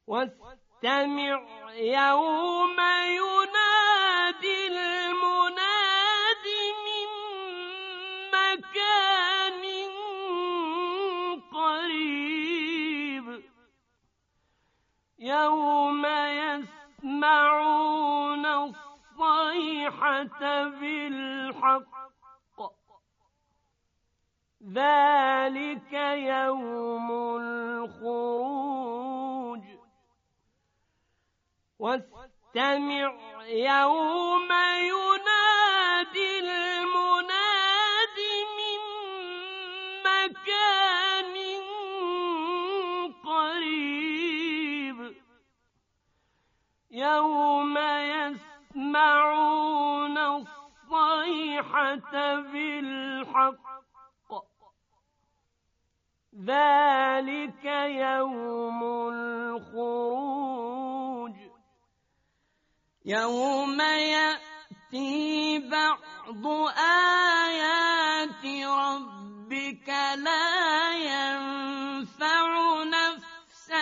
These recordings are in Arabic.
واستمع يوم ينادي المناد من مكان قريب يوم يسمعون الصيحة بالحق ذلك يوم الخروج واستمع يوم ينادي المناد من مكان قريب يوم يسمعون الصيحة بالحق ذلك يوم الخروج يوم يأتي بعض آيات ربك لا ينفع نفسا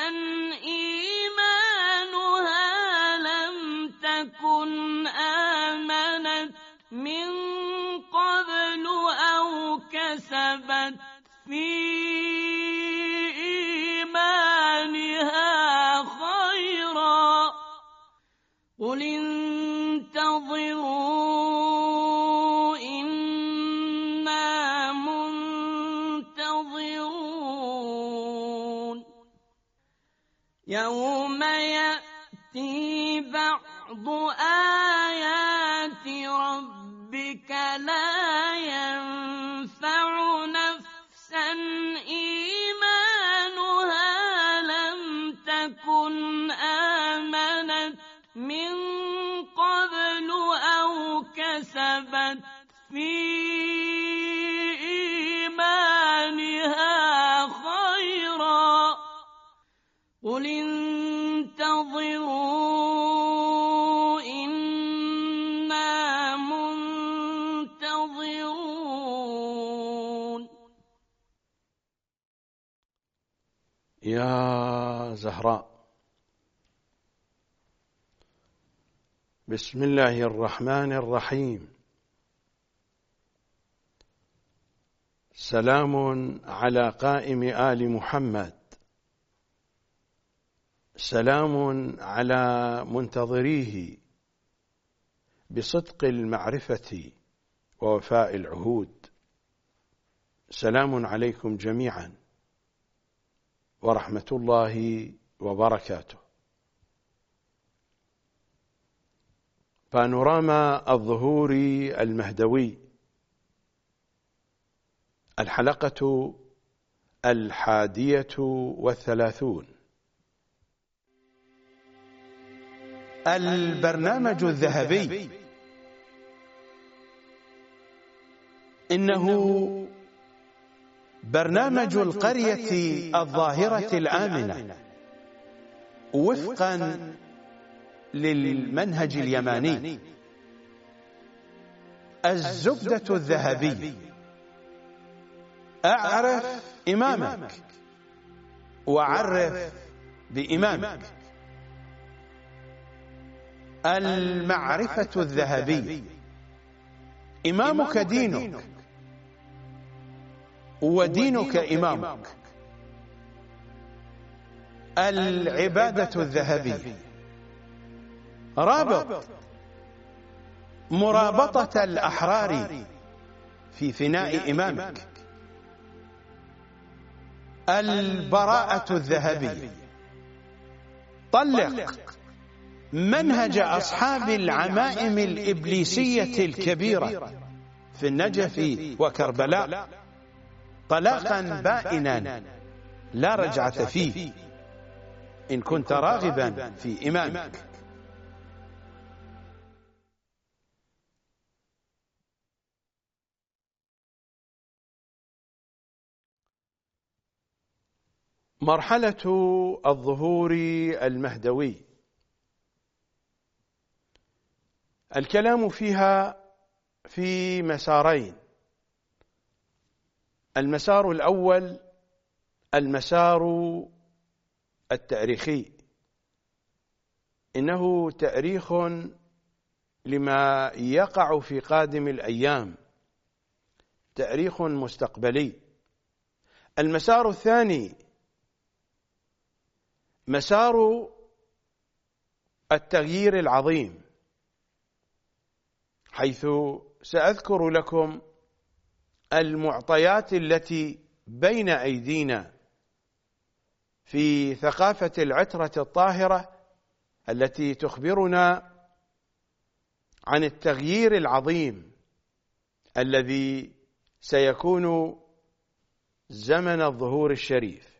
إيمانها لم تكن آمنت من قبل أو كسبت في قل انتظروا إنا منتظرون يوم يأتي بعض آيات ربك لا ينفع نفسا إيمانها لم تكن آمنت من قبل أو كسبت في إيمانها خيرا قل انتظروا إنا منتظرون. يا زهراء، بسم الله الرحمن الرحيم. سلام على قائم آل محمد، سلام على منتظريه بصدق المعرفة ووفاء العهود. سلام عليكم جميعا ورحمة الله وبركاته. بانوراما الظهور المهدوي، الحلقة 31. البرنامج الذهبي. إنه برنامج القرية الظاهرة الآمنة وفقا للمنهج اليماني. الزبدة الذهبي: أعرف إمامك وعرف بإمامك. المعرفة الذهبي: إمامك دينك ودينك إمامك. العبادة الذهبي: رابط مرابطة الأحرار في فناء إمامك. البراءة الذهبي: طلق منهج أصحاب العمائم الإبليسية الكبيرة في النجف وكربلاء طلاقا بائنا لا رجعة فيه إن كنت راغبا في إمامك. مرحلة الظهور المهدوي، الكلام فيها في مسارين. المسار الأول المسار التاريخي، إنه تأريخ لما يقع في قادم الأيام، تأريخ مستقبلي. المسار الثاني مسار التغيير العظيم، حيث سأذكر لكم المعطيات التي بين أيدينا في ثقافة العترة الطاهرة التي تخبرنا عن التغيير العظيم الذي سيكون زمن الظهور الشريف.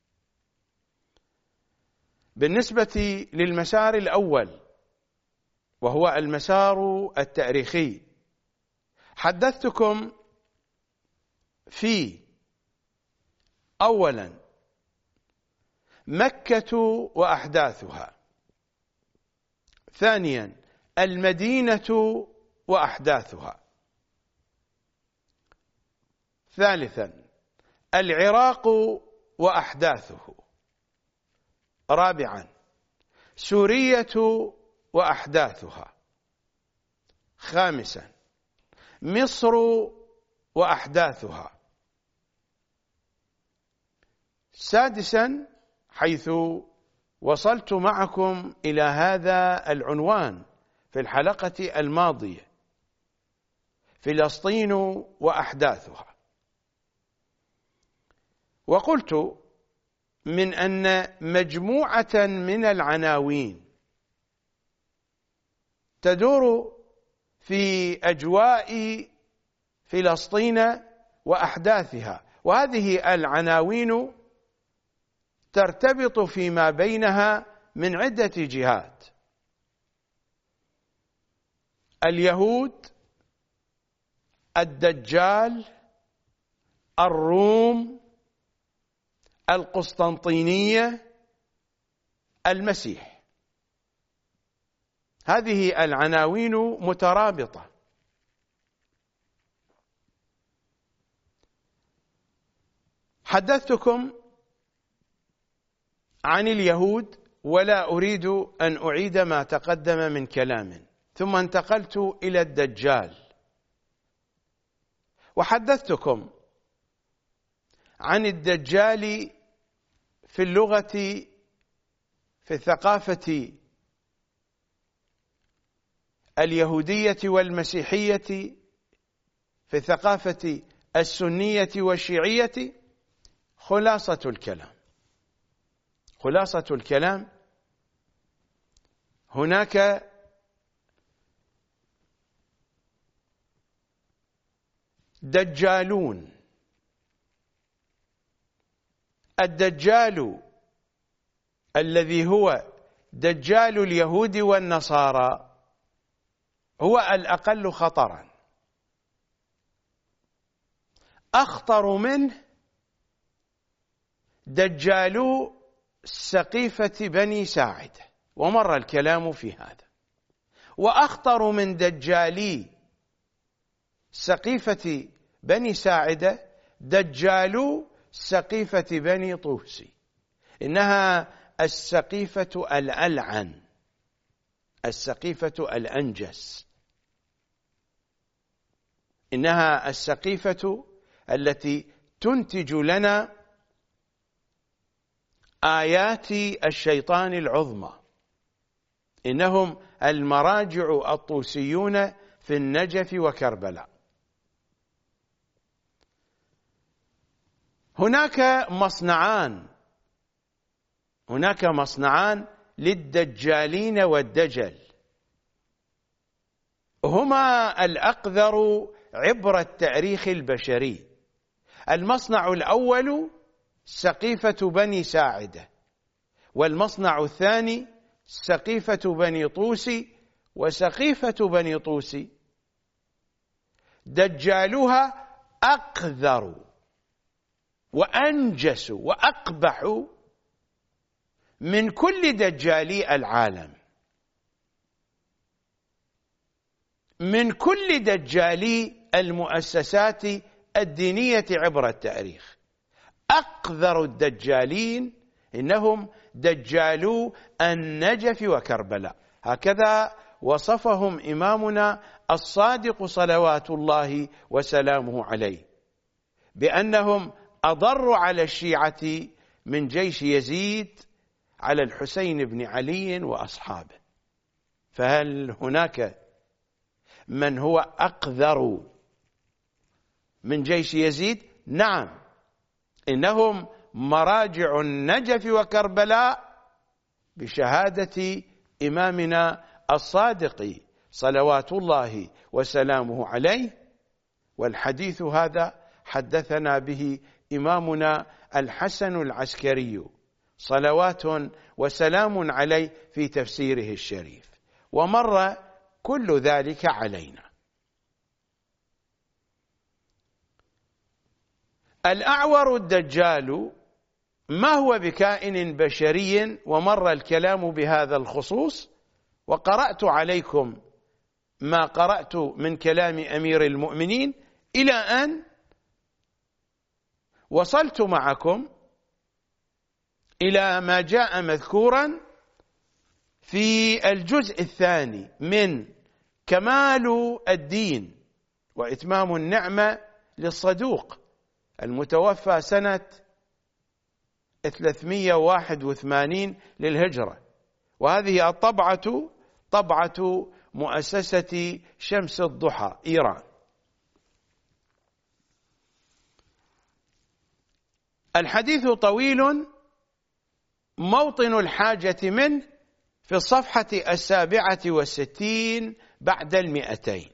بالنسبة للمسار الأول وهو المسار التاريخي، حدثتكم في أولا مكة وأحداثها، ثانيا المدينة وأحداثها، ثالثا العراق وأحداثه، رابعا سورية وأحداثها، خامسا مصر وأحداثها، سادسا حيث وصلت معكم إلى هذا العنوان في الحلقة الماضية، فلسطين وأحداثها. وقلت من أن مجموعة من العناوين تدور في أجواء فلسطين وأحداثها، وهذه العناوين ترتبط فيما بينها من عدة جهات: اليهود، الدجال، الروم، القسطنطينية، المسيح. هذه العناوين مترابطة. حدثتكم عن اليهود ولا أريد أن أعيد ما تقدم من كلام، ثم انتقلت إلى الدجال وحدثتكم عن الدجال في اللغة، في الثقافة اليهودية والمسيحية، في الثقافة السنية والشيعية. خلاصة الكلام هناك دجالون. الدجال الذي هو دجال اليهود والنصارى هو الأقل خطرا. أخطر منه دجال سقيفة بني ساعدة، ومر الكلام في هذا. وأخطر من دجالي سقيفة بني ساعدة دجال سقيفة بني طوسي، إنها السقيفة الألعن، السقيفة الأنجس، إنها السقيفة التي تنتج لنا آيات الشيطان العظمى. إنهم المراجع الطوسيون في النجف وكربلاء. هناك مصنعان للدجالين والدجل، هما الأقذر عبر التاريخ البشري. المصنع الأول سقيفة بني ساعدة، والمصنع الثاني سقيفة بني طوسي. وسقيفة بني طوسي دجالها أقذر وأنجس وأقبح من كل دجالي العالم، من كل دجالي المؤسسات الدينية عبر التاريخ. أقذر الدجالين إنهم دجالو النجف وكربلاء. هكذا وصفهم إمامنا الصادق صلوات الله وسلامه عليه، بأنهم أضروا على الشيعة من جيش يزيد على الحسين بن علي وأصحابه. فهل هناك من هو أقذر من جيش يزيد؟ نعم، إنهم مراجع النجف وكربلاء بشهادة إمامنا الصادق صلوات الله وسلامه عليه. والحديث هذا حدثنا به إمامنا الحسن العسكري صلوات وسلام عليه في تفسيره الشريف، ومر كل ذلك علينا. الأعور الدجال ما هو بكائن بشري، ومر الكلام بهذا الخصوص، وقرأت عليكم ما قرأت من كلام أمير المؤمنين إلى أن وصلت معكم إلى ما جاء مذكورا في الجزء الثاني من كمال الدين وإتمام النعمة للصدوق المتوفى سنة 381 للهجرة، وهذه الطبعة طبعة مؤسسة شمس الضحى إيران. الحديث طويل، موطن الحاجة منه في الصفحة 67 بعد 200.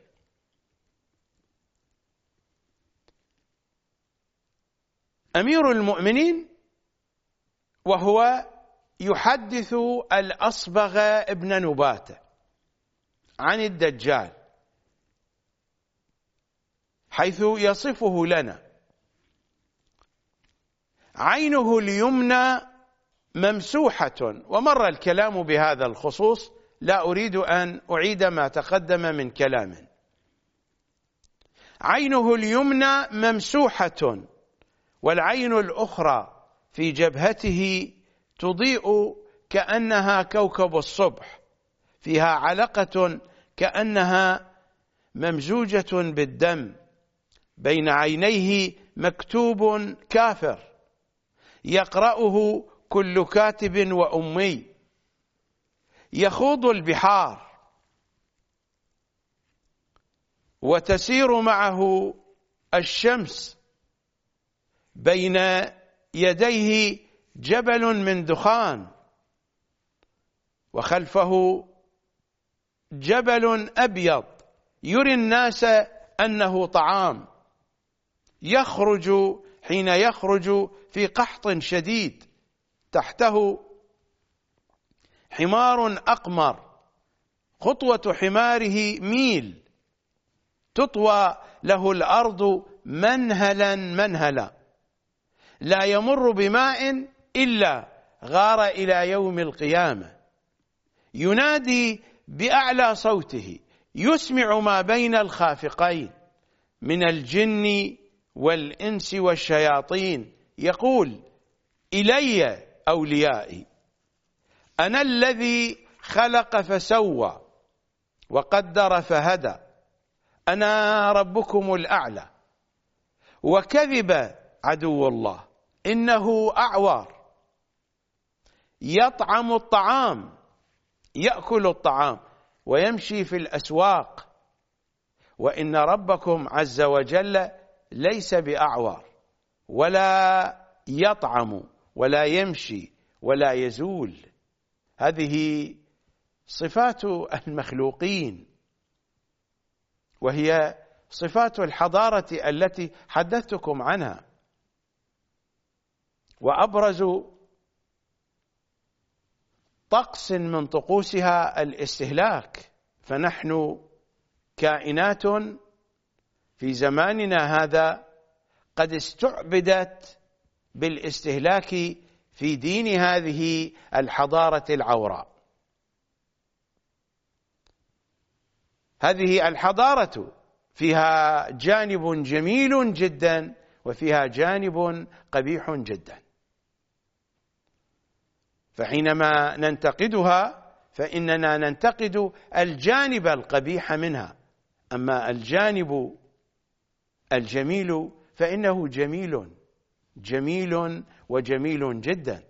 أمير المؤمنين وهو يحدث الأصبغ ابن نباتة عن الدجال، حيث يصفه لنا: عينه اليمنى ممسوحة، ومر الكلام بهذا الخصوص، لا أريد أن أعيد ما تقدم من كلام. عينه اليمنى ممسوحة، والعين الأخرى في جبهته تضيء كأنها كوكب الصبح، فيها علقة كأنها ممزوجة بالدم، بين عينيه مكتوب كافر يقرأه كل كاتب وأمي، يخوض البحار وتسير معه الشمس، بين يديه جبل من دخان، وخلفه جبل أبيض يري الناس أنه طعام، يخرج حين يخرج في قحط شديد، تحته حمار أقمر، خطوة حماره ميل، تطوى له الأرض منهلا منهلا، لا يمر بماء إلا غار إلى يوم القيامة، ينادي بأعلى صوته، يسمع ما بين الخافقين من الجن والإنس والشياطين، يقول: إلي أوليائي، أنا الذي خلق فسوى وقدر فهدى، أنا ربكم الأعلى. وكذب عدو الله، إنه أعور، يطعم الطعام، يأكل الطعام ويمشي في الأسواق، وإن ربكم عز وجل ليس بأعور، ولا يطعم ولا يمشي ولا يزول. هذه صفات المخلوقين، وهي صفات الحضارة التي حدثتكم عنها. وأبرز طقس من طقوسها الاستهلاك، فنحن كائنات في زماننا هذا قد استعبدت بالاستهلاك في دين هذه الحضارة العوراء. هذه الحضارة فيها جانب جميل جدا، وفيها جانب قبيح جدا. فحينما ننتقدها فإننا ننتقد الجانب القبيح منها، أما الجانب الجميل فإنه جميل جميل وجميل جدا.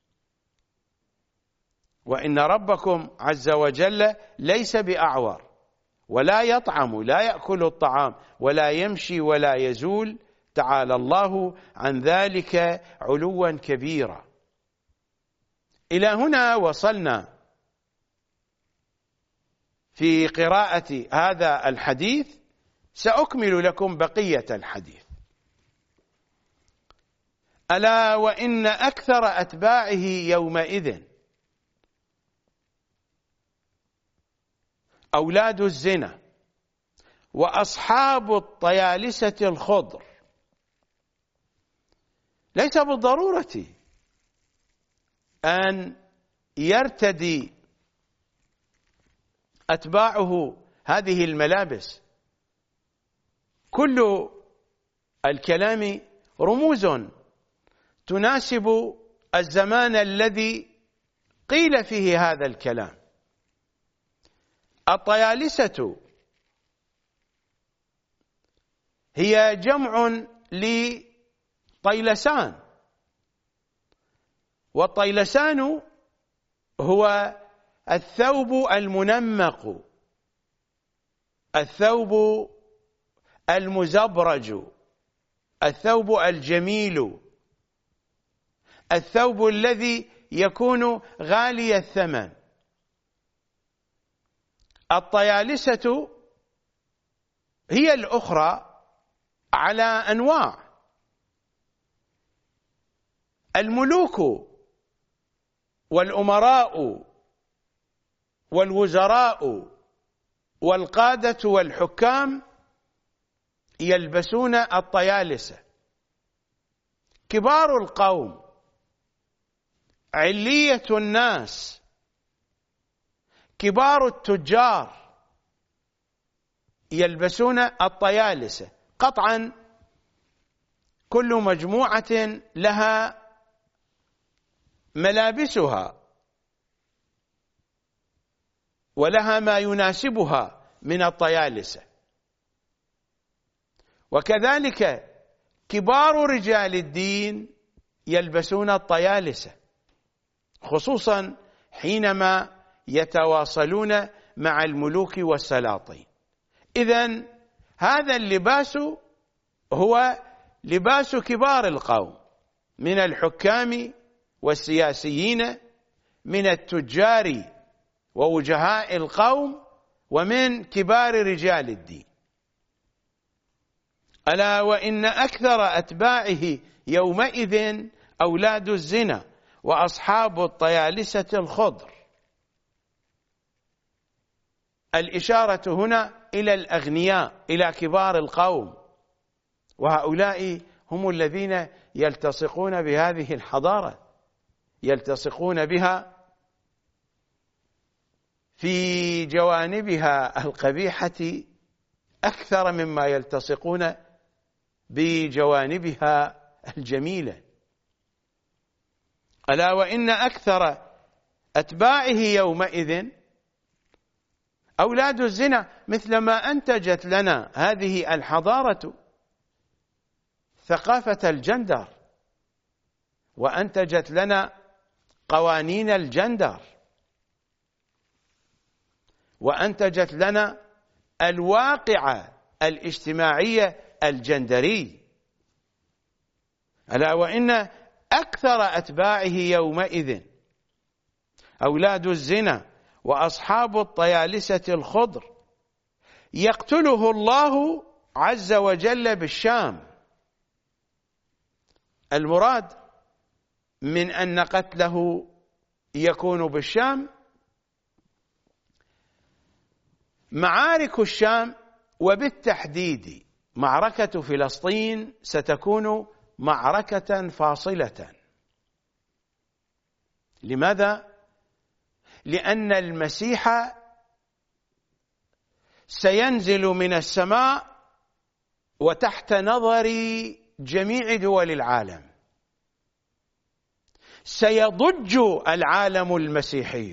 وإن ربكم عز وجل ليس بأعور، ولا يطعم، لا يأكل الطعام، ولا يمشي ولا يزول، تعالى الله عن ذلك علوا كبيرا. إلى هنا وصلنا في قراءة هذا الحديث. سأكمل لكم بقية الحديث. ألا وإن أكثر أتباعه يومئذ أولاد الزنا وأصحاب الطيالسة الخضر. ليس بالضرورة أن يرتدي أتباعه هذه الملابس، كل الكلام رموز تناسب الزمان الذي قيل فيه هذا الكلام. الطيالسة هي جمع لطيلسان، والطيلسان هو الثوب المنمق، الثوب المزبرج، الثوب الجميل، الثوب الذي يكون غالي الثمن. الطيالسة هي الأخرى على أنواع. الملوك والأمراء والوزراء والقادة والحكام يلبسون الطيالسة. كبار القوم، علية الناس، كبار التجار يلبسون الطيالسة. قطعا كل مجموعة لها ملابسها ولها ما يناسبها من الطيالسة. وكذلك كبار رجال الدين يلبسون الطيالسة، خصوصا حينما يتواصلون مع الملوك والسلاطين. إذن هذا اللباس هو لباس كبار القوم من الحكام والسياسيين، من التجار ووجهاء القوم، ومن كبار رجال الدين. ألا وإن أكثر أتباعه يومئذ أولاد الزنا وأصحاب الطيالسة الخضر. الإشارة هنا إلى الأغنياء، إلى كبار القوم، وهؤلاء هم الذين يلتصقون بهذه الحضارة، يلتصقون بها في جوانبها القبيحة أكثر مما يلتصقون بجوانبها الجميلة. ألا وإن أكثر أتباعه يومئذ أولاد الزنا، مثلما أنتجت لنا هذه الحضارة ثقافة الجندر، وأنتجت لنا قوانين الجندر، وأنتجت لنا الواقع الاجتماعي الجندري. ألا وإن أكثر أتباعه يومئذ أولاد الزنا وأصحاب الطيالسة الخضر. يقتله الله عز وجل بالشام. المراد من أن قتله يكون بالشام معارك الشام، وبالتحديد معركة فلسطين ستكون معركة فاصلة. لماذا؟ لأن المسيح سينزل من السماء وتحت نظر جميع دول العالم، سيضج العالم المسيحي،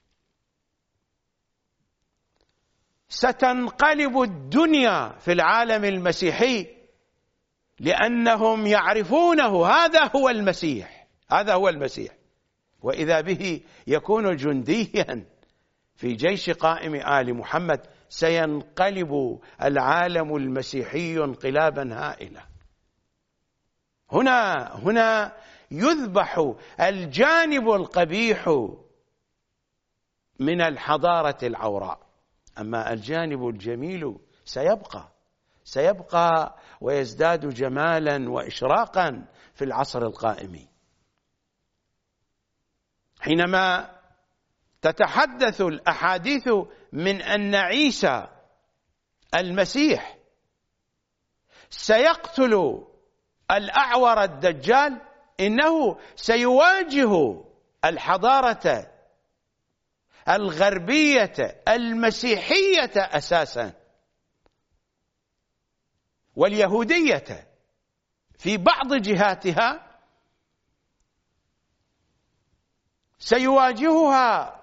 ستنقلب الدنيا في العالم المسيحي، لأنهم يعرفونه. هذا هو المسيح، هذا هو المسيح، وإذا به يكون جنديا في جيش قائم آل محمد. سينقلب العالم المسيحي انقلابا هائلا. هنا يذبح الجانب القبيح من الحضارة العوراء، أما الجانب الجميل سيبقى ويزداد جمالا وإشراقا في العصر القائم. حينما تتحدث الأحاديث من أن عيسى المسيح سيقتل الأعور الدجال، إنه سيواجه الحضارة الغربية المسيحية أساسا، واليهودية في بعض جهاتها، سيواجهها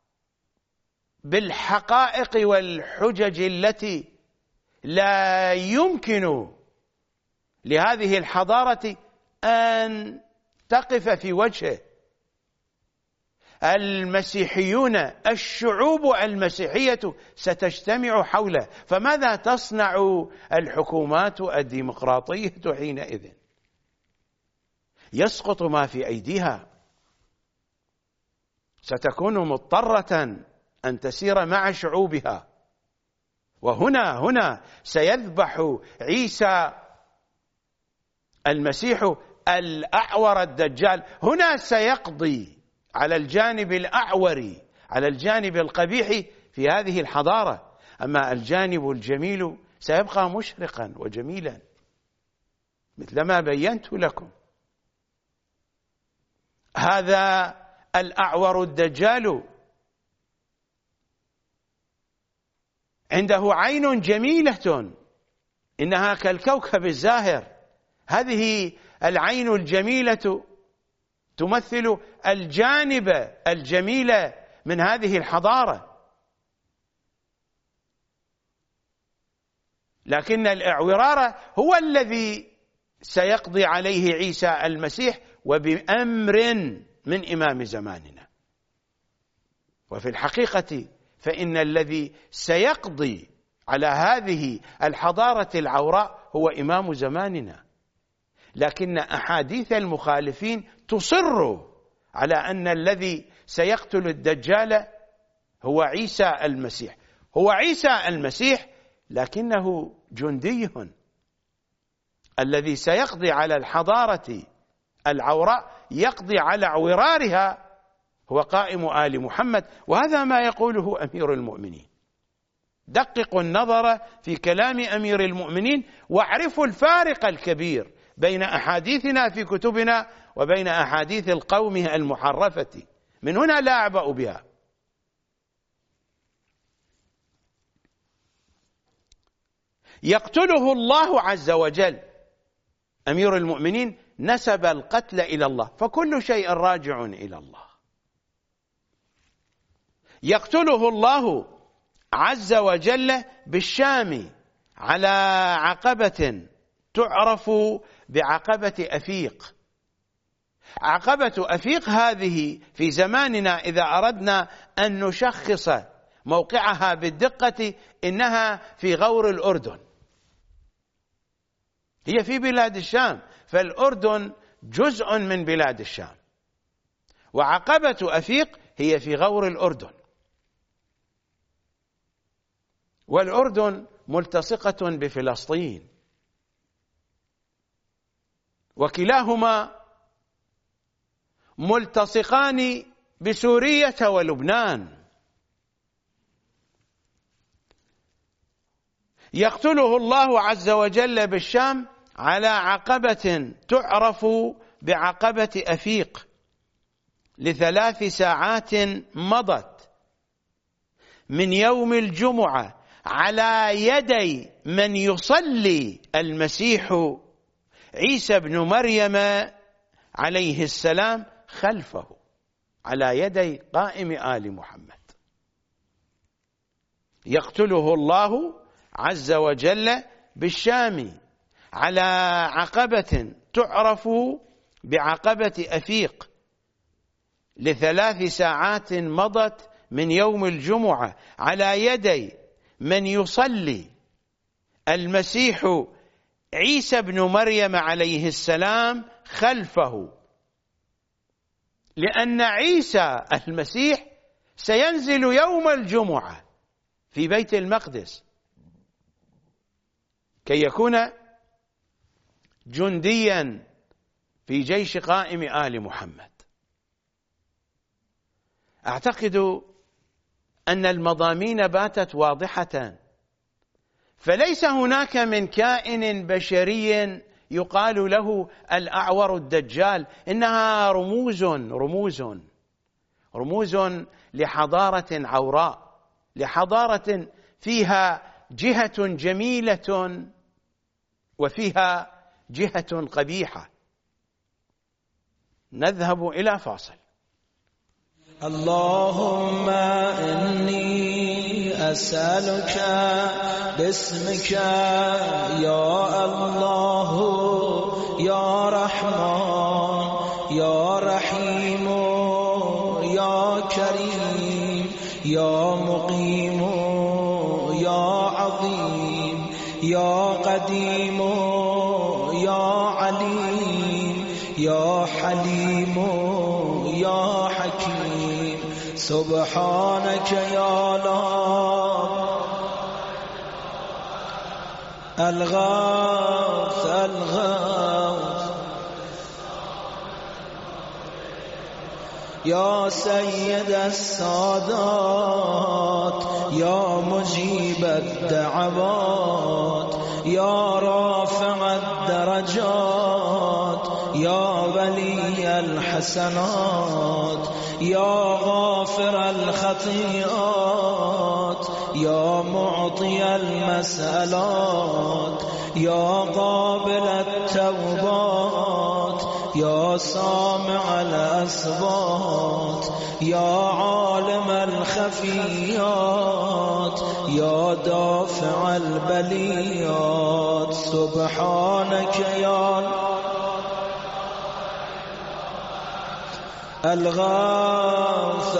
بالحقائق والحجج التي لا يمكن لهذه الحضارة أن تقف في وجهه. المسيحيون، الشعوب المسيحية ستجتمع حوله، فماذا تصنع الحكومات الديمقراطية حينئذ؟ يسقط ما في أيديها، ستكون مضطرة أن تسير مع شعوبها. وهنا سيذبح عيسى المسيح الأعور الدجال. هنا سيقضي على الجانب الأعور، على الجانب القبيح في هذه الحضارة. أما الجانب الجميل سيبقى مشرقا وجميلا مثلما بينت لكم. هذا الأعور الدجال عنده عين جميلة إنها كالكوكب الزاهر. هذه العين الجميلة تمثل الجانب الجميل من هذه الحضارة، لكن الإعورار هو الذي سيقضي عليه عيسى المسيح، وبأمر من إمام زماننا. وفي الحقيقة فإن الذي سيقضي على هذه الحضارة العوراء هو إمام زماننا، لكن أحاديث المخالفين تصر على أن الذي سيقتل الدجال هو عيسى المسيح. هو عيسى المسيح لكنه جندي. الذي سيقضي على الحضارة العوراء، يقضي على عورارها، هو قائم آل محمد. وهذا ما يقوله أمير المؤمنين. دققوا النظر في كلام أمير المؤمنين، واعرفوا الفارق الكبير بين أحاديثنا في كتبنا وبين أحاديث القوم المحرفة. من هنا لا أعبأ بها. يقتله الله عز وجل. أمير المؤمنين نسب القتل إلى الله، فكل شيء راجع إلى الله. يقتله الله عز وجل بالشام على عقبة تعرف بعقبة أفيق. عقبة أفيق هذه في زماننا إذا أردنا أن نشخص موقعها بالدقة إنها في غور الأردن، هي في بلاد الشام، فالأردن جزء من بلاد الشام، وعقبة أفيق هي في غور الأردن، والأردن ملتصقة بفلسطين، وكلاهما ملتصقان بسورية ولبنان. يقتله الله عز وجل بالشام على عقبة تعرف بعقبة أفيق ل3 ساعات مضت من يوم الجمعة على يدي من يصلي المسيح عيسى بن مريم عليه السلام خلفه على يدي قائم آل محمد. يقتله الله عز وجل بالشام على عقبة تعرف بعقبة أفيق ل3 ساعات مضت من يوم الجمعة على يدي من يصلي المسيح عيسى بن مريم عليه السلام خلفه، لأن عيسى المسيح سينزل يوم الجمعة في بيت المقدس كي يكون جنديا في جيش قائم آل محمد. أعتقد أن المضامين باتت واضحة، فليس هناك من كائن بشري يقال له الأعور الدجال، إنها رموز لحضارة عوراء، لحضارة فيها جهة جميلة وفيها جهة قبيحة. نذهب إلى فاصل. اللهم إني أسألك باسمك يا الله يا رحمن يا رحيم يا كريم يا مقيم يا عظيم يا قديم يا عليم يا حليم يا حكيم سبحانك يا الله الغوث يا سيد السادات يا مجيب الدعوات يا رافع الدرجات يا ولي الحسنات يا غافر الخطيئات يا معطي المسألات يا قابل التوبات يا سامع الأصوات يا عالم الخفيات يا دافع البليات سبحانك يا الغاث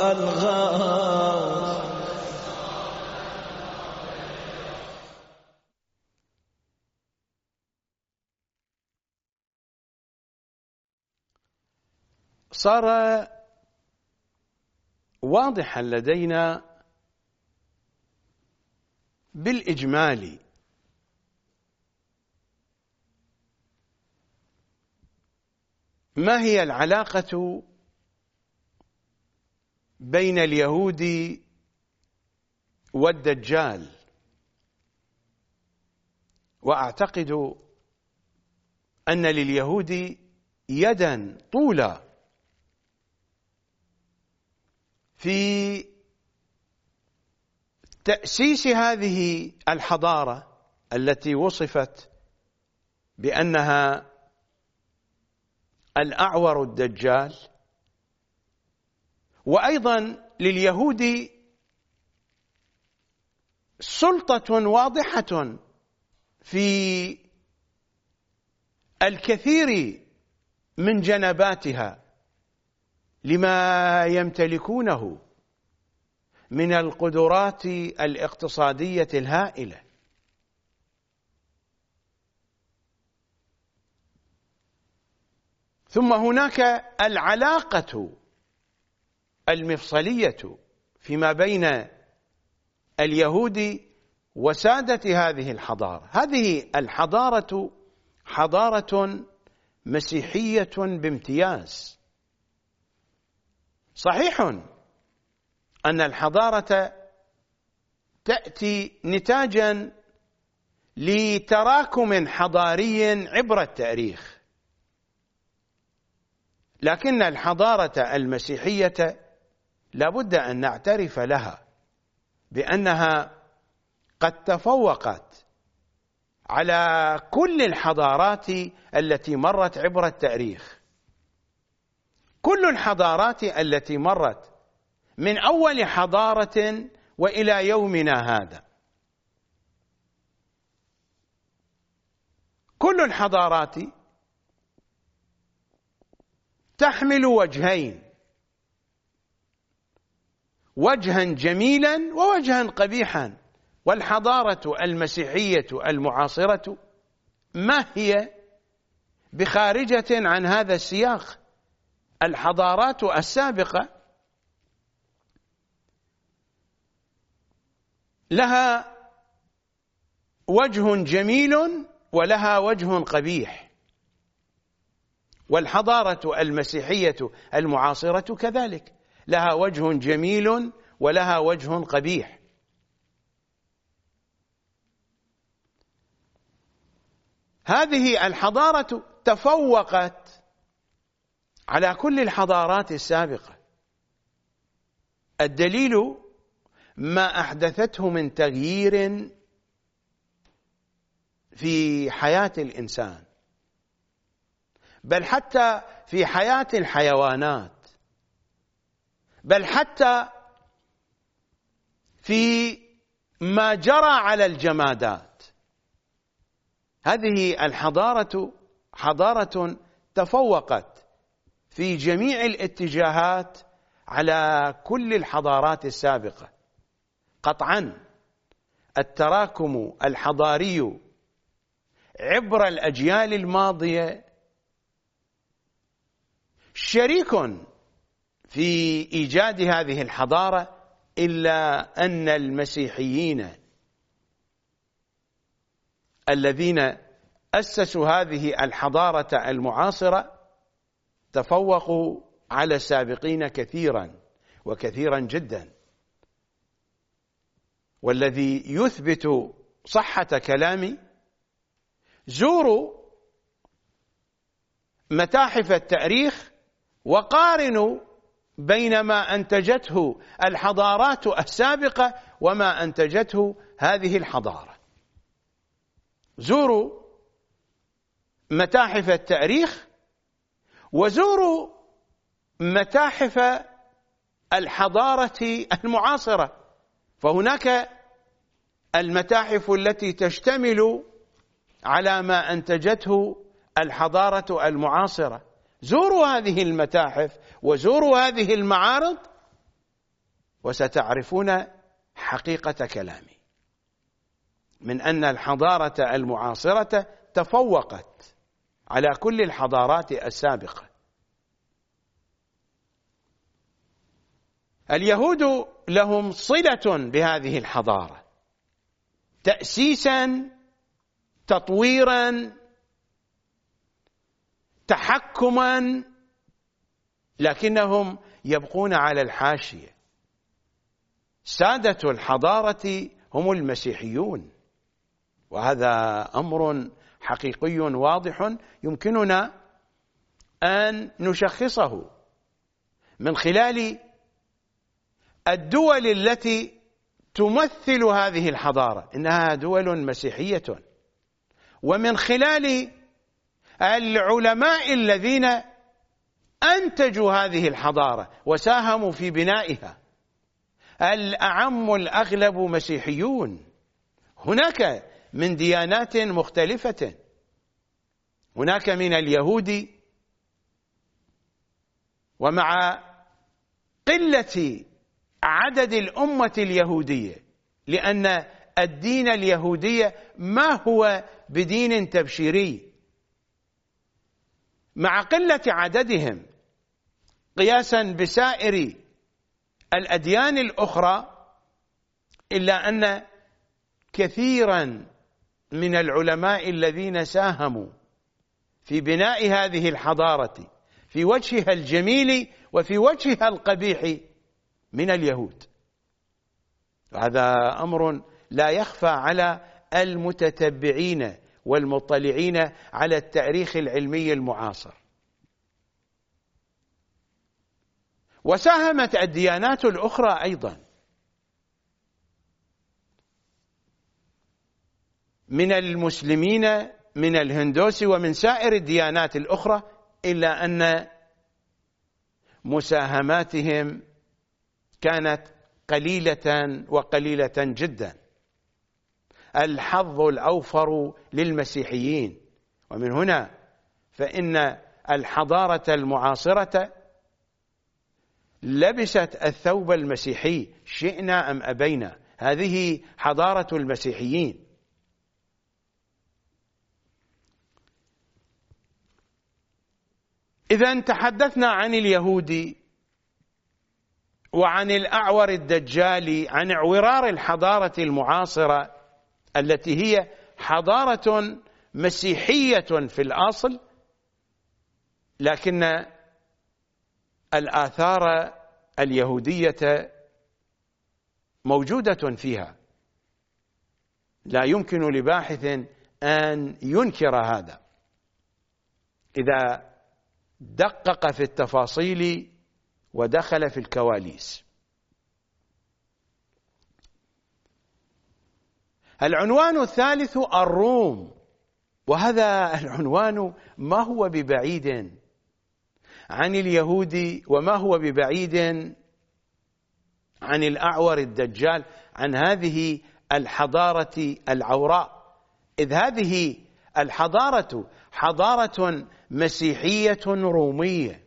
صار واضحا لدينا بالإجمال ما هي العلاقة بين اليهود والدجال. وأعتقد أن لليهود يدا طولى في تأسيس هذه الحضارة التي وصفت بأنها الأعور الدجال، وأيضا لليهود سلطة واضحة في الكثير من جنباتها لما يمتلكونه من القدرات الاقتصادية الهائلة. ثم هناك العلاقة المفصلية فيما بين اليهود وسادة هذه الحضارة. هذه الحضارة حضارة مسيحية بامتياز. صحيح أن الحضارة تأتي نتاجا لتراكم حضاري عبر التاريخ، لكن الحضارة المسيحية لا بد أن نعترف لها بأنها قد تفوقت على كل الحضارات التي مرت عبر التاريخ. كل الحضارات التي مرت من أول حضارة وإلى يومنا هذا، كل الحضارات تحمل وجهين، وجها جميلا ووجها قبيحا. والحضارة المسيحية المعاصرة ما هي بخارجة عن هذا السياق. الحضارات السابقة لها وجه جميل ولها وجه قبيح، والحضارة المسيحية المعاصرة كذلك لها وجه جميل ولها وجه قبيح. هذه الحضارة تفوقت على كل الحضارات السابقة. الدليل ما أحدثته من تغيير في حياة الإنسان، بل حتى في حياة الحيوانات، بل حتى في ما جرى على الجمادات. هذه الحضارة حضارة تفوقت في جميع الاتجاهات على كل الحضارات السابقة. قطعا التراكم الحضاري عبر الأجيال الماضية شريك في إيجاد هذه الحضارة، إلا أن المسيحيين الذين أسسوا هذه الحضارة المعاصرة تفوقوا على السابقين كثيرا وكثيرا جدا. والذي يثبت صحة كلامي، زوروا متاحف التاريخ وقارنوا بين ما أنتجته الحضارات السابقة وما أنتجته هذه الحضارة. زوروا متاحف التاريخ وزوروا متاحف الحضارة المعاصرة، فهناك المتاحف التي تشتمل على ما أنتجته الحضارة المعاصرة. زوروا هذه المتاحف وزوروا هذه المعارض وستعرفون حقيقة كلامي، من أن الحضارة المعاصرة تفوقت على كل الحضارات السابقة. اليهود لهم صلة بهذه الحضارة، تأسيسا، تطويرا، تحكما، لكنهم يبقون على الحاشية. سادة الحضارة هم المسيحيون، وهذا أمر حقيقي واضح يمكننا أن نشخصه من خلال الدول التي تمثل هذه الحضارة، إنها دول مسيحية، ومن خلال العلماء الذين أنتجوا هذه الحضارة وساهموا في بنائها. الأعم الأغلب مسيحيون. هناك من ديانات مختلفة، هناك من اليهود، ومع قلة عدد الأمة اليهودية، لأن الدين اليهودي ما هو بدين تبشيري، مع قلة عددهم قياسا بسائر الأديان الأخرى، إلا أن كثيرا من العلماء الذين ساهموا في بناء هذه الحضارة في وجهها الجميل وفي وجهها القبيح من اليهود. هذا أمر لا يخفى على المتتبعين والمطلعين على التاريخ العلمي المعاصر. وساهمت الديانات الأخرى أيضا من المسلمين، من الهندوس ومن سائر الديانات الأخرى، إلا أن مساهماتهم كانت قليلة وقليلة جدا. الحظ الأوفر للمسيحيين، ومن هنا فإن الحضارة المعاصرة لبست الثوب المسيحي شئنا أم أبينا. هذه حضارة المسيحيين. إذا تحدثنا عن اليهود وعن الأعور الدجالي، عن اعورار الحضارة المعاصرة التي هي حضارة مسيحية في الأصل، لكن الآثار اليهودية موجودة فيها، لا يمكن لباحث أن ينكر هذا إذا دقق في التفاصيل ودخل في الكواليس. العنوان الثالث الروم، وهذا العنوان ما هو ببعيد عن اليهود وما هو ببعيد عن الأعور الدجال، عن هذه الحضارة العوراء، إذ هذه الحضارة حضارة مسيحية رومية.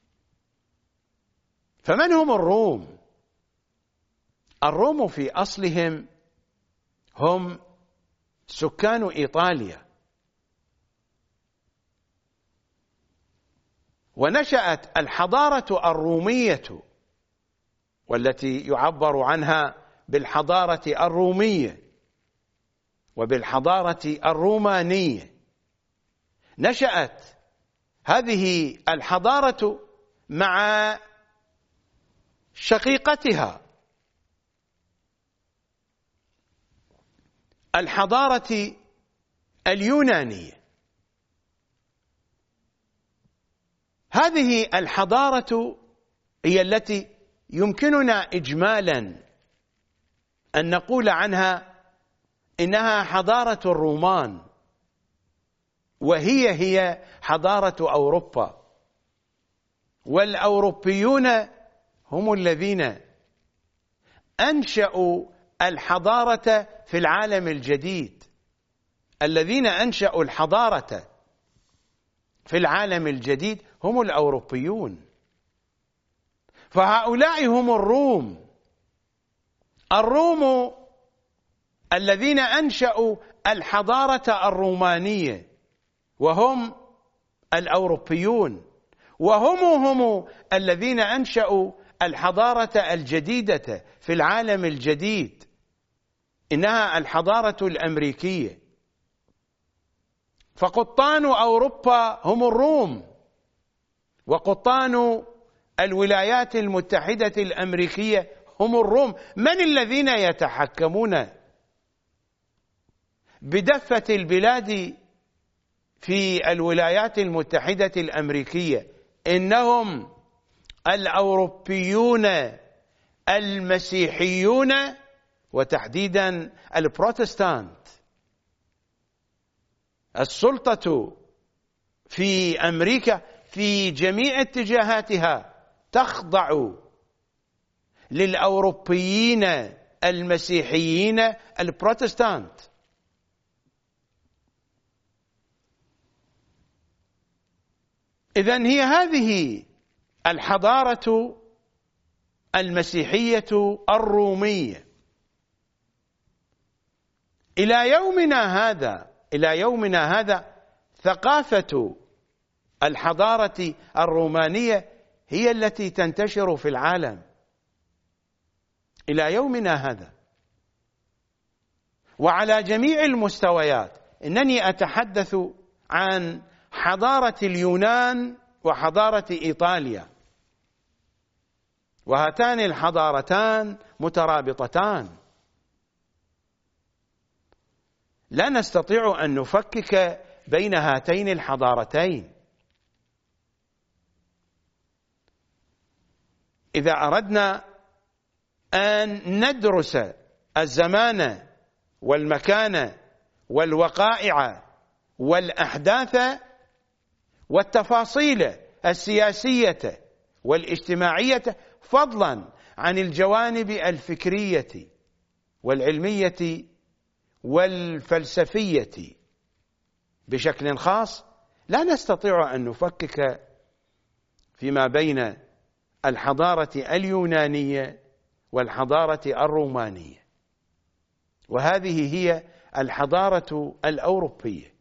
فمن هم الروم؟ الروم في أصلهم هم سكان إيطاليا، ونشأت الحضارة الرومية والتي يعبر عنها بالحضارة الرومية وبالحضارة الرومانية. نشأت هذه الحضارة مع شقيقتها الحضارة اليونانية. هذه الحضارة هي التي يمكننا إجمالا أن نقول عنها إنها حضارة الرومان، وهي حضارة أوروبا، والأوروبيون هم الذين أنشأوا الحضارة في العالم الجديد. الذين أنشأوا الحضارة في العالم الجديد هم الأوروبيون، فهؤلاء هم الروم. الروم الذين أنشأوا الحضارة الرومانية وهم الأوروبيون، وهم الذين أنشأوا الحضارة الجديدة في العالم الجديد، إنها الحضارة الأمريكية. فقطان أوروبا هم الروم، وقطان الولايات المتحدة الأمريكية هم الروم. من الذين يتحكمون بدفة البلاد في الولايات المتحدة الأمريكية؟ إنهم الأوروبيون المسيحيون، وتحديدا البروتستانت. السلطة في أمريكا في جميع اتجاهاتها تخضع للأوروبيين المسيحيين البروتستانت. إذن هي هذه الحضارة المسيحية الرومية. إلى يومنا هذا ثقافة الحضارة الرومانية هي التي تنتشر في العالم إلى يومنا هذا، وعلى جميع المستويات. إنني أتحدث عن حضارة اليونان وحضارة إيطاليا، وهاتان الحضارتان مترابطتان، لا نستطيع أن نفكك بين هاتين الحضارتين. إذا أردنا أن ندرس الزمان والمكان والوقائع والأحداث والتفاصيل السياسية والاجتماعية، فضلا عن الجوانب الفكرية والعلمية والفلسفية بشكل خاص. لا نستطيع أن نفكك فيما بين الحضارة اليونانية والحضارة الرومانية، وهذه هي الحضارة الأوروبية.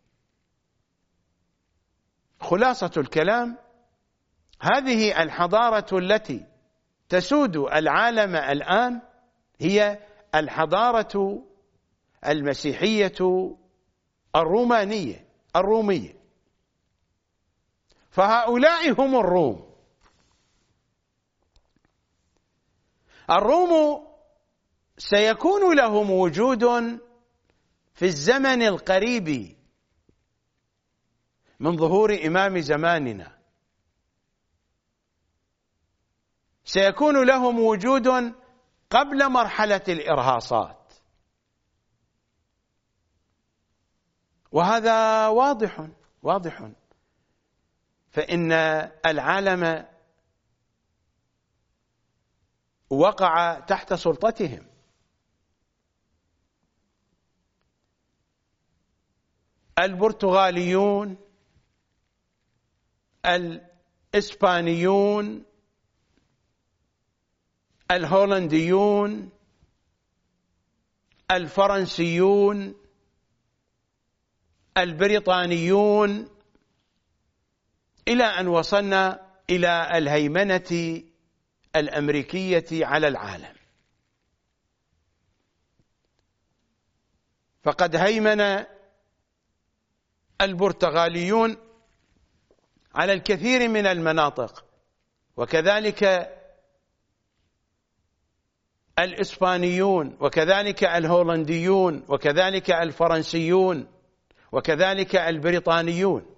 خلاصة الكلام: هذه الحضارة التي تسود العالم الآن هي الحضارة المسيحية الرومية. فهؤلاء هم الروم. الروم سيكون لهم وجود في الزمن القريب من ظهور إمام زماننا، سيكون لهم وجود قبل مرحلة الإرهاصات، وهذا واضح، فإن العالم وقع تحت سلطتهم. البرتغاليون، الإسبانيون، الهولنديون، الفرنسيون، البريطانيون، إلى أن وصلنا إلى الهيمنة الأمريكية على العالم. فقد هيمن البرتغاليون على الكثير من المناطق، وكذلك الإسبانيون، وكذلك الهولنديون، وكذلك الفرنسيون، وكذلك البريطانيون.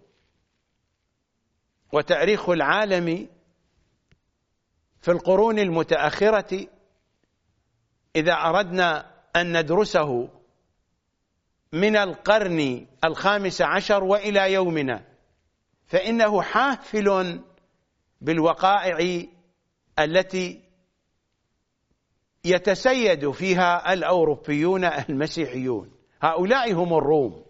وتاريخ العالم في القرون المتأخرة إذا أردنا أن ندرسه من القرن ال15 وإلى يومنا، فإنه حافل بالوقائع التي يتسيد فيها الأوروبيون المسيحيون. هؤلاء هم الروم.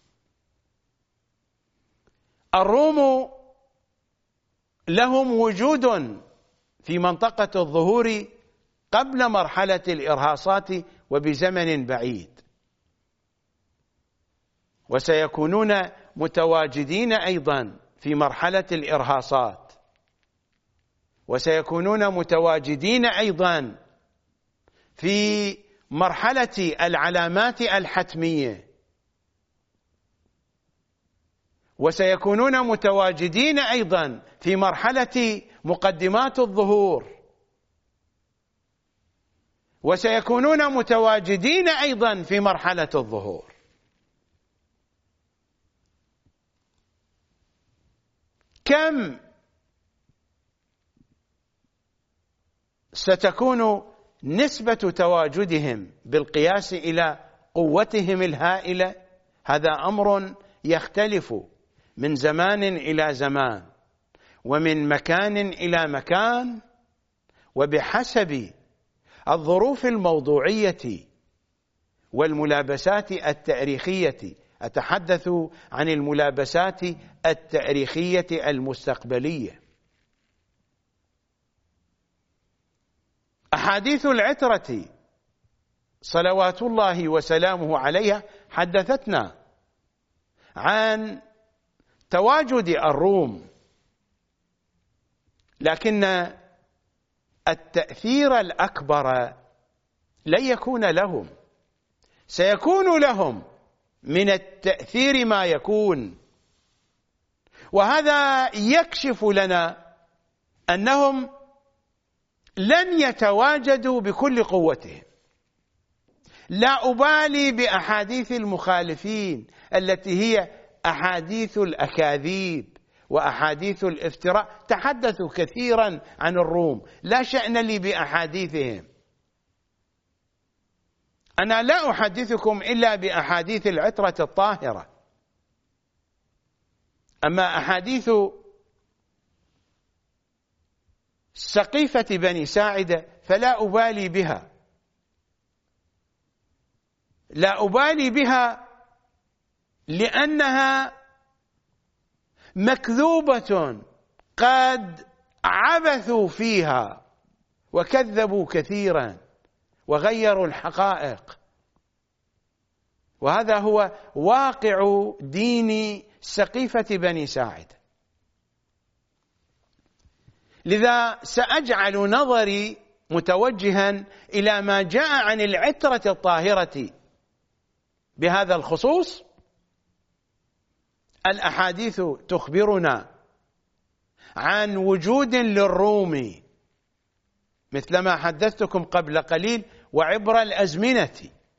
الروم لهم وجود في منطقة الظهور قبل مرحلة الإرهاصات وبزمن بعيد، وسيكونون متواجدين أيضا في مرحلة الإرهاصات، وسيكونون متواجدين أيضا في مرحلة العلامات الحتمية، وسيكونون متواجدين أيضا في مرحلة مقدمات الظهور، وسيكونون متواجدين أيضا في مرحلة الظهور. كم ستكون نسبة تواجدهم بالقياس إلى قوتهم الهائلة؟ هذا أمر يختلف من زمان إلى زمان، ومن مكان إلى مكان، وبحسب الظروف الموضوعية والملابسات التاريخية. أتحدث عن الملابسات التاريخية المستقبلية. أحاديث العترة صلوات الله وسلامه عليها حدثتنا عن تواجد الروم، لكن التأثير الأكبر لن يكون لهم، سيكون لهم من التأثير ما يكون، وهذا يكشف لنا أنهم لن يتواجدوا بكل قوتهم. لا أبالي بأحاديث المخالفين التي هي أحاديث الأكاذيب وأحاديث الافتراء، تحدثوا كثيرا عن الروم، لا شأن لي بأحاديثهم. أنا لا أحدثكم إلا بأحاديث العترة الطاهرة. أما أحاديث سقيفة بني ساعدة فلا أبالي بها، لا أبالي بها لأنها مكذوبة، قد عبثوا فيها وكذبوا كثيرا وغيروا الحقائق، وهذا هو واقع دين سقيفة بني ساعدة. لذا سأجعل نظري متوجها إلى ما جاء عن العترة الطاهرة بهذا الخصوص. الأحاديث تخبرنا عن وجود للروم مثلما حدثتكم قبل قليل وعبر الأزمنة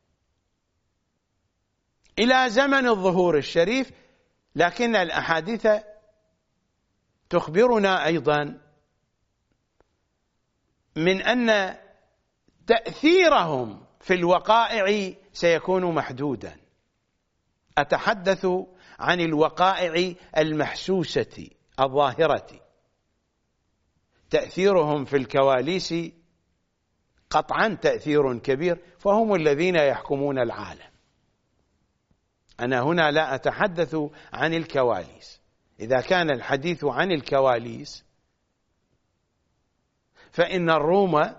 إلى زمن الظهور الشريف، لكن الأحاديث تخبرنا أيضا من أن تأثيرهم في الوقائع سيكون محدودا. أتحدث عن الوقائع المحسوسة الظاهرة. تأثيرهم في الكواليس قطعا تأثير كبير، فهم الذين يحكمون العالم. أنا هنا لا أتحدث عن الكواليس. إذا كان الحديث عن الكواليس فإن الروم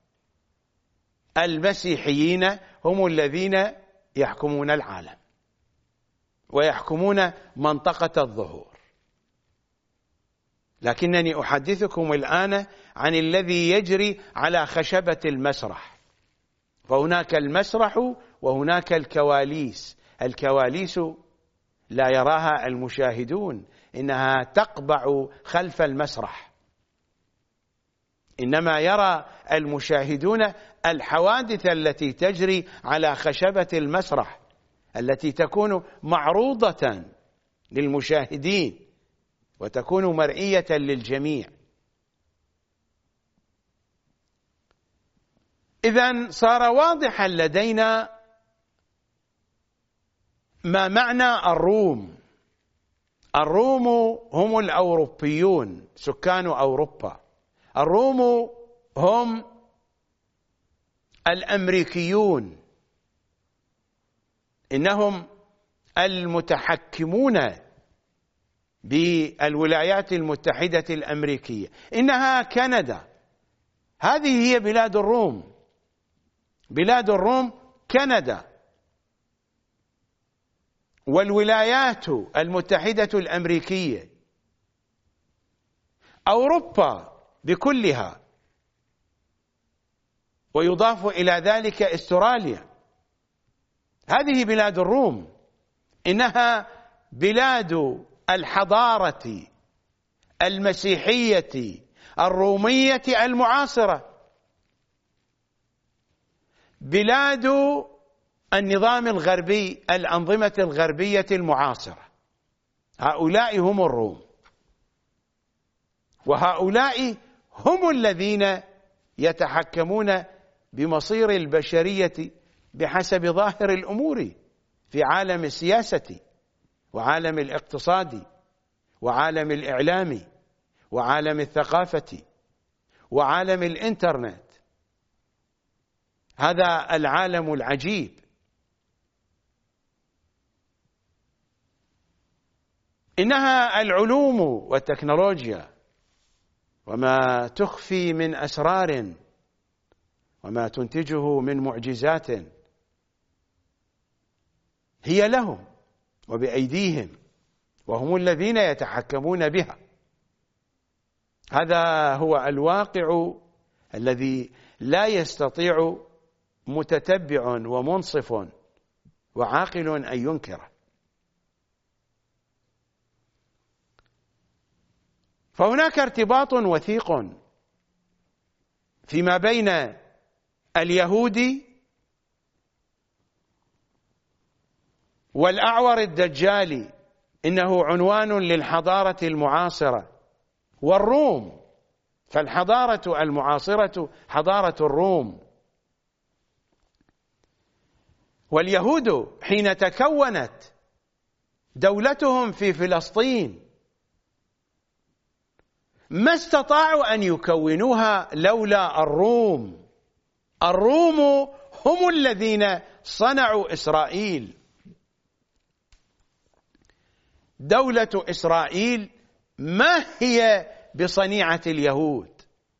المسيحيين هم الذين يحكمون العالم ويحكمون منطقة الظهور، لكنني أحدثكم الآن عن الذي يجري على خشبة المسرح. فهناك المسرح وهناك الكواليس. الكواليس لا يراها المشاهدون، إنها تقبع خلف المسرح، إنما يرى المشاهدون الحوادث التي تجري على خشبة المسرح التي تكون معروضة للمشاهدين وتكون مرئية للجميع. إذن صار واضحا لدينا ما معنى الروم. الروم هم الأوروبيون، سكان أوروبا. الروم هم الأمريكيون، إنهم المتحكمون بالولايات المتحدة الأمريكية، إنها كندا. هذه هي بلاد الروم. بلاد الروم كندا والولايات المتحدة الأمريكية، أوروبا بكلها، ويضاف إلى ذلك أستراليا. هذه بلاد الروم، إنها بلاد الحضارة المسيحية الرومية المعاصرة، بلاد النظام الغربي، الأنظمة الغربية المعاصرة. هؤلاء هم الروم، وهؤلاء هم الذين يتحكمون بمصير البشرية بحسب ظاهر الأمور في عالم السياسة وعالم الاقتصاد وعالم الإعلام وعالم الثقافة وعالم الإنترنت. هذا العالم العجيب. إنها العلوم والتكنولوجيا وما تخفي من أسرار وما تنتجه من معجزات هي لهم وبأيديهم، وهم الذين يتحكمون بها. هذا هو الواقع الذي لا يستطيع متتبع ومنصف وعاقل أن ينكره. فهناك ارتباط وثيق فيما بين اليهود والأعور الدجال، إنه عنوان للحضارة المعاصرة، والروم، فالحضارة المعاصرة حضارة الروم. واليهود حين تكونت دولتهم في فلسطين ما استطاعوا أن يكونوها لولا الروم. الروم هم الذين صنعوا إسرائيل. دولة إسرائيل ما هي بصنيعة اليهود،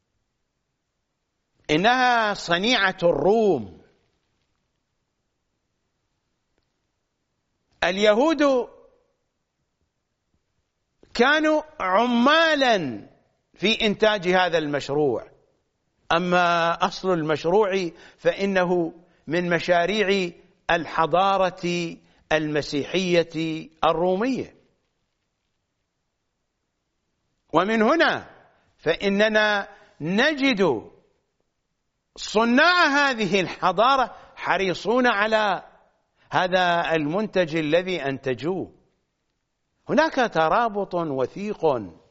إنها صنيعة الروم. اليهود كانوا عمالا في إنتاج هذا المشروع، أما أصل المشروع فإنه من مشاريع الحضارة المسيحية الرومية. ومن هنا فإننا نجد صناع هذه الحضارة حريصون على هذا المنتج الذي أنتجوه. هناك ترابط وثيق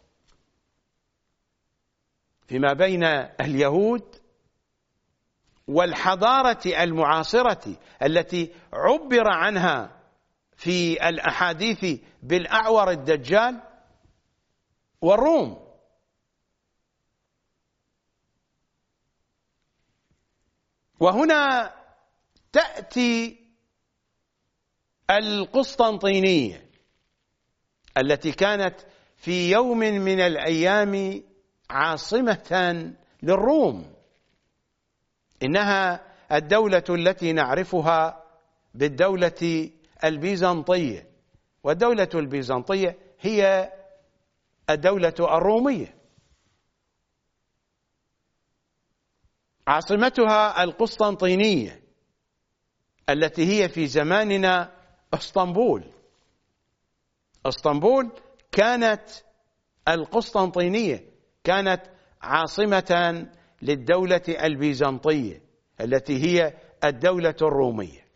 فيما بين اليهود والحضارة المعاصرة التي عبر عنها في الأحاديث بالأعور الدجال والروم. وهنا تأتي القسطنطينية التي كانت في يوم من الأيام عاصمة للروم. إنها الدولة التي نعرفها بالدولة البيزنطية، والدولة البيزنطية هي الدولة الرومية. عاصمتها القسطنطينية التي هي في زماننا اسطنبول. اسطنبول كانت القسطنطينية، كانت عاصمة للدولة البيزنطية التي هي الدولة الرومية.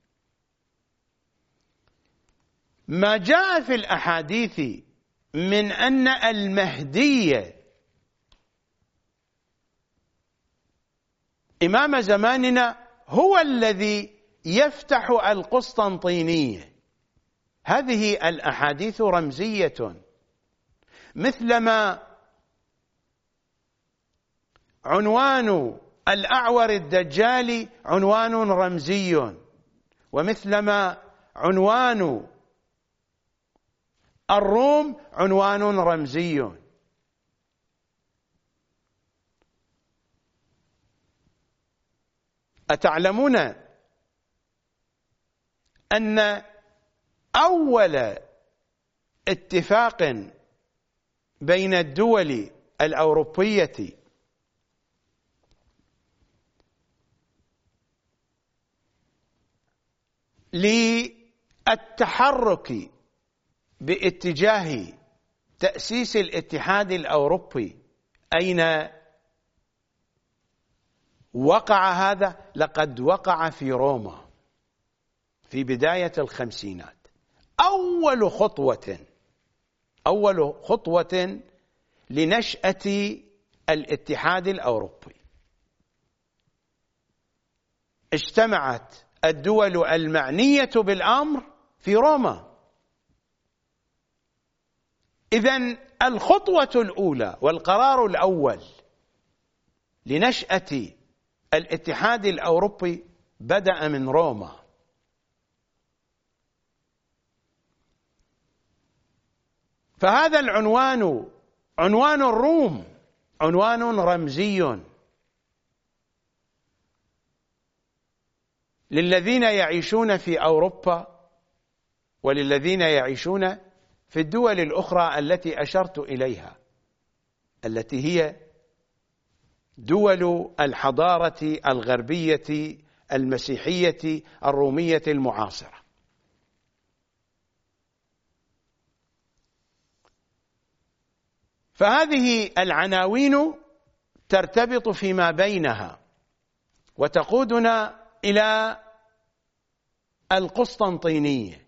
ما جاء في الأحاديث من أن المهدي إمام زماننا هو الذي يفتح القسطنطينية، هذه الأحاديث رمزية، مثلما عنوان الأعور الدجال عنوان رمزي، ومثلما عنوان الروم عنوان رمزي. أتعلمون أن أول اتفاق بين الدول الأوروبية للتحرك باتجاه تأسيس الاتحاد الأوروبي أين وقع هذا؟ لقد وقع في روما في بداية الخمسينات. أول خطوة لنشأة الاتحاد الأوروبي. اجتمعت الدول المعنية بالأمر في روما. إذن الخطوة الأولى والقرار الأول لنشأة الاتحاد الأوروبي بدأ من روما. فهذا العنوان عنوان الروم عنوان رمزي للذين يعيشون في أوروبا وللذين يعيشون في الدول الأخرى التي أشرت إليها، التي هي دول الحضارة الغربية المسيحية الرومية المعاصرة. فهذه العناوين ترتبط فيما بينها وتقودنا إلى القسطنطينية.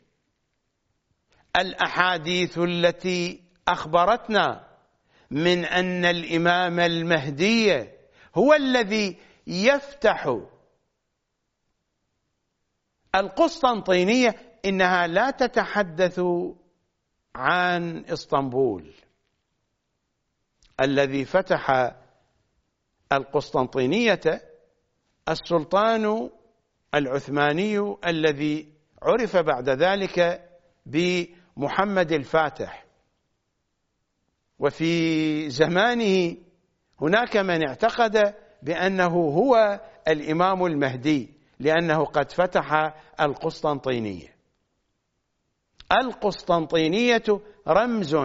الأحاديث التي أخبرتنا من أن الإمام المهدي هو الذي يفتح القسطنطينية إنها لا تتحدث عن اسطنبول الذي فتح القسطنطينية السلطان العثماني الذي عرف بعد ذلك بمحمد الفاتح. وفي زمانه هناك من اعتقد بأنه هو الإمام المهدي لأنه قد فتح القسطنطينية. القسطنطينية رمز.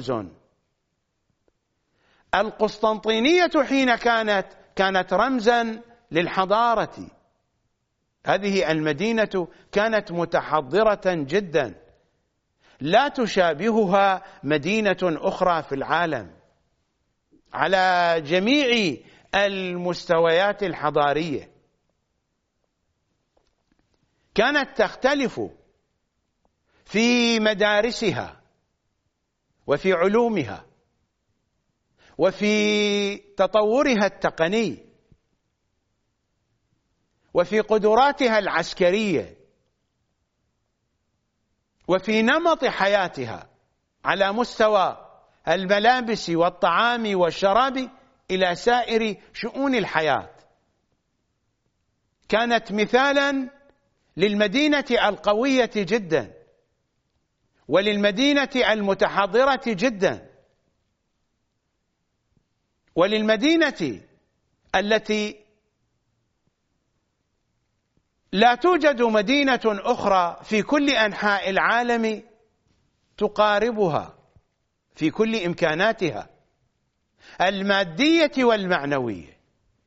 القسطنطينية حين كانت رمزا للحضارة. هذه المدينة كانت متحضرة جدا، لا تشابهها مدينة أخرى في العالم على جميع المستويات الحضارية. كانت تختلف في مدارسها وفي علومها وفي تطورها التقني وفي قدراتها العسكرية وفي نمط حياتها على مستوى الملابس والطعام والشراب إلى سائر شؤون الحياة. كانت مثالا للمدينة القوية جدا وللمدينة المتحضرة جدا وللمدينة التي لا توجد مدينة أخرى في كل أنحاء العالم تقاربها في كل إمكاناتها المادية والمعنوية.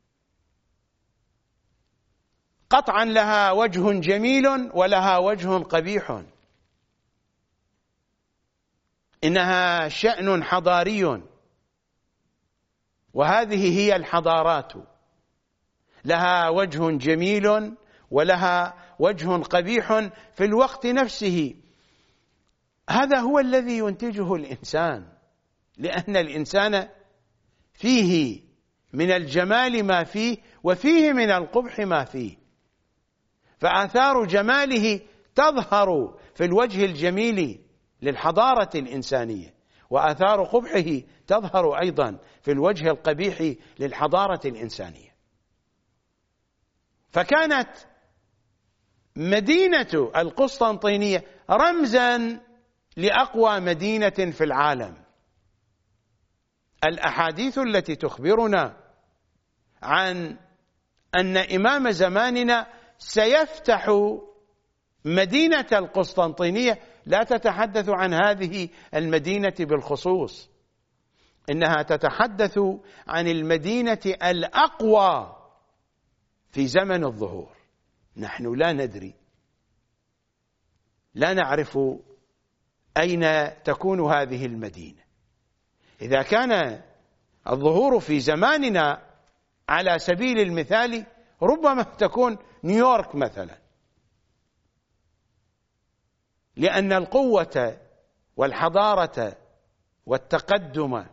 قطعا لها وجه جميل ولها وجه قبيح. إنها شأن حضاري، وهذه هي الحضارات، لها وجه جميل ولها وجه قبيح في الوقت نفسه. هذا هو الذي ينتجه الإنسان، لأن الإنسان فيه من الجمال ما فيه وفيه من القبح ما فيه، فآثار جماله تظهر في الوجه الجميل للحضارة الإنسانية، وآثار قبحه تظهر أيضا في الوجه القبيح للحضارة الإنسانية. فكانت مدينة القسطنطينية رمزا لأقوى مدينة في العالم. الأحاديث التي تخبرنا عن أن إمام زماننا سيفتح مدينة القسطنطينية لا تتحدث عن هذه المدينة بالخصوص، إنها تتحدث عن المدينة الأقوى في زمن الظهور. نحن لا ندري، لا نعرف أين تكون هذه المدينة. إذا كان الظهور في زماننا على سبيل المثال ربما تكون نيويورك مثلا، لأن القوة والحضارة والتقدم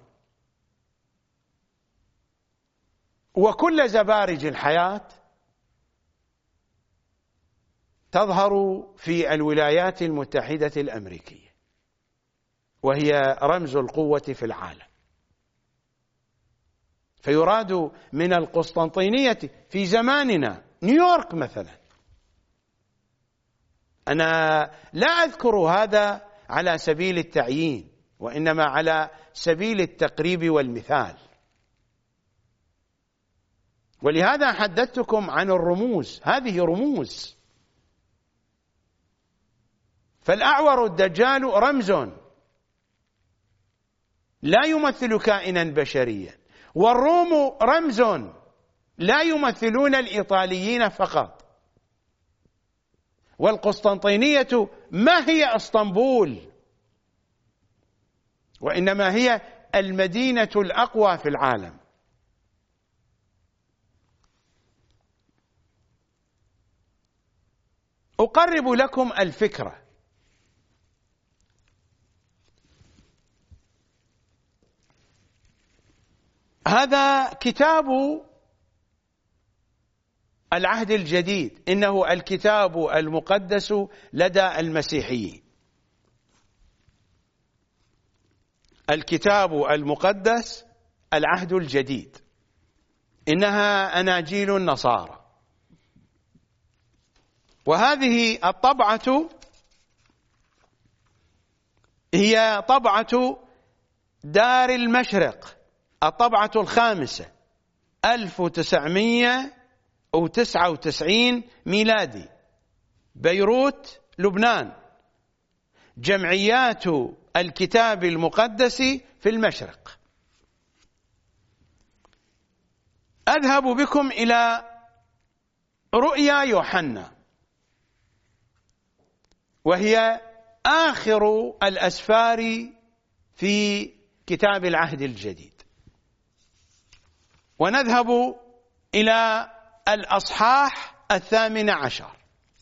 وكل زبارج الحياة تظهر في الولايات المتحدة الأمريكية، وهي رمز القوة في العالم. فيراد من القسطنطينية في زماننا نيويورك مثلا. أنا لا أذكر هذا على سبيل التعيين، وإنما على سبيل التقريب والمثال. ولهذا حدثتكم عن الرموز، هذه رموز. فالأعور الدجال رمز لا يمثل كائنا بشريا، والروم رمز لا يمثلون الإيطاليين فقط. والقسطنطينية ما هي اسطنبول، وإنما هي المدينة الأقوى في العالم. أقرب لكم الفكرة. هذا كتاب العهد الجديد، إنه الكتاب المقدس لدى المسيحيين. الكتاب المقدس العهد الجديد، إنها أناجيل النصارى، وهذه الطبعة هي طبعة دار المشرق، الطبعة الخامسة 1999 ميلادي، بيروت لبنان، جمعيات الكتاب المقدس في المشرق. أذهب بكم إلى رؤيا يوحنا، وهي آخر الأسفار في كتاب العهد الجديد، ونذهب إلى الأصحاح 18.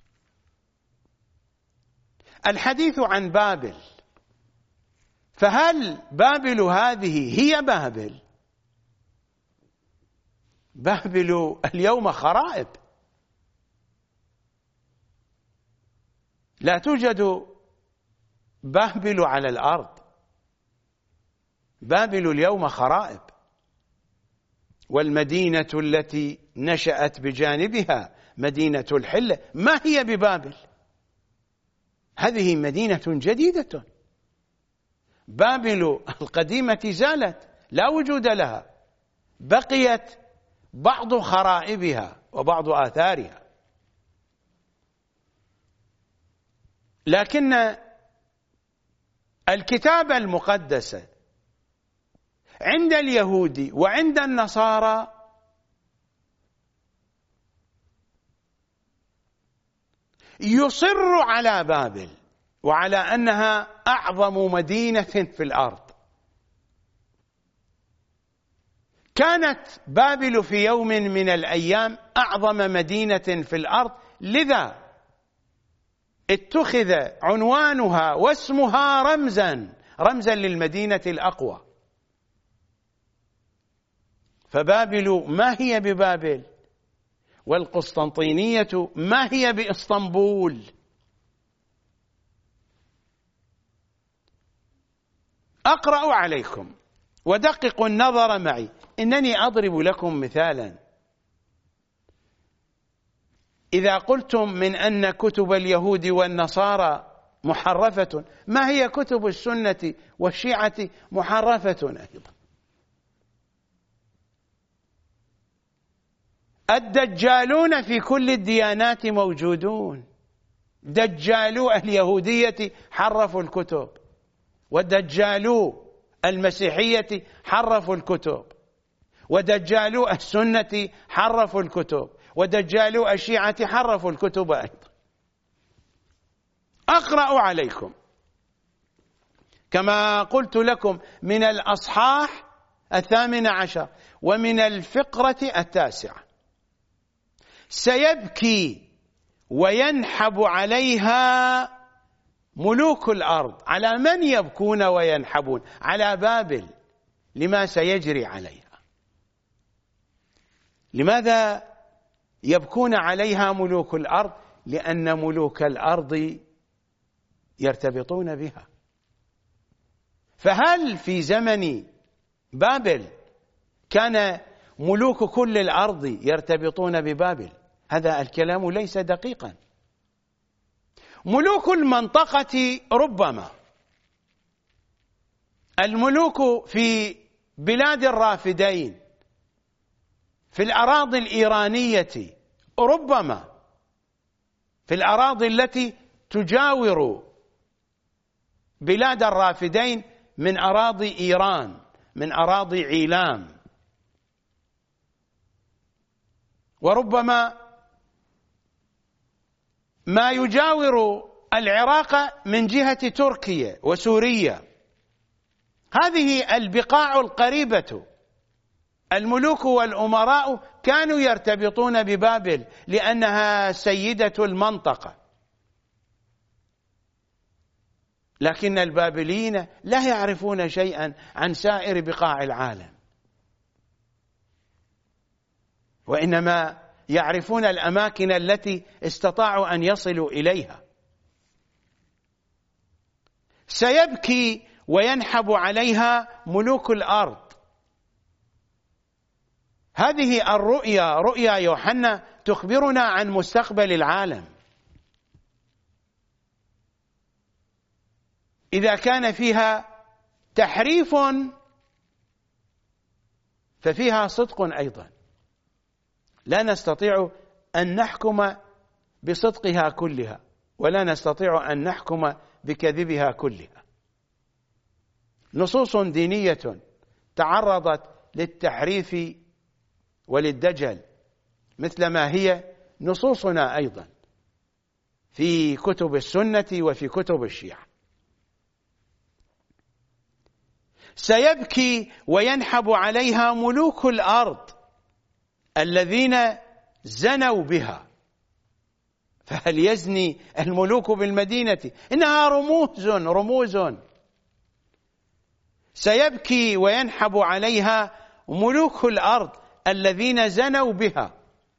الحديث عن بابل. فهل بابل هذه هي بابل؟ بابل اليوم خرائب، لا توجد بابل على الأرض، بابل اليوم خرائب، والمدينة التي نشأت بجانبها مدينة الحلة ما هي ببابل، هذه مدينة جديدة. بابل القديمة زالت لا وجود لها، بقيت بعض خرائبها وبعض آثارها، لكن الكتاب المقدس عند اليهود وعند النصارى يصر على بابل وعلى أنها أعظم مدينة في الأرض. كانت بابل في يوم من الأيام أعظم مدينة في الأرض، لذا اتخذ عنوانها واسمها رمزا للمدينة الأقوى. فبابل ما هي ببابل، والقسطنطينية ما هي بإسطنبول. أقرأ عليكم ودققوا النظر معي، إنني أضرب لكم مثالا. إذا قلتم من أن كتب اليهود والنصارى محرفة، ما هي كتب السنة والشيعة محرفة أيضا؟ الدجالون في كل الديانات موجودون، دجالو اليهودية حرفوا الكتب، ودجالو المسيحية حرفوا الكتب، ودجالو السنة حرفوا الكتب، ودجالو الشيعة حرفوا الكتب أيضا. أقرأ عليكم كما قلت لكم من الأصحاح 18 ومن الفقرة 9: سيبكي وينحب عليها ملوك الأرض. على من يبكون وينحبون؟ على بابل، لما سيجري عليها. لماذا يبكون عليها ملوك الأرض؟ لأن ملوك الأرض يرتبطون بها. فهل في زمن بابل كان ملوك كل الأرض يرتبطون ببابل؟ هذا الكلام ليس دقيقا. ملوك المنطقة ربما، الملوك في بلاد الرافدين في الأراضي الإيرانية، ربما في الأراضي التي تجاور بلاد الرافدين من أراضي إيران، من أراضي عيلام، وربما ما يجاور العراق من جهة تركيا وسوريا. هذه البقاع القريبة، الملوك والأمراء كانوا يرتبطون ببابل لأنها سيدة المنطقة. لكن البابليين لا يعرفون شيئا عن سائر بقاع العالم، وإنما يعرفون الأماكن التي استطاعوا أن يصلوا إليها. سيبكي وينحب عليها ملوك الأرض. هذه الرؤيا رؤيا يوحنا تخبرنا عن مستقبل العالم. إذا كان فيها تحريف ففيها صدق أيضا، لا نستطيع أن نحكم بصدقها كلها ولا نستطيع أن نحكم بكذبها كلها. نصوص دينية تعرضت للتحريف وللدجل مثل ما هي نصوصنا أيضا في كتب السنة وفي كتب الشيعة. سيبكي وينحب عليها ملوك الأرض الذين زنوا بها. فهل يزني الملوك بالمدينة؟ إنها رموز. سيبكي وينحب عليها ملوك الأرض الذين زنوا بها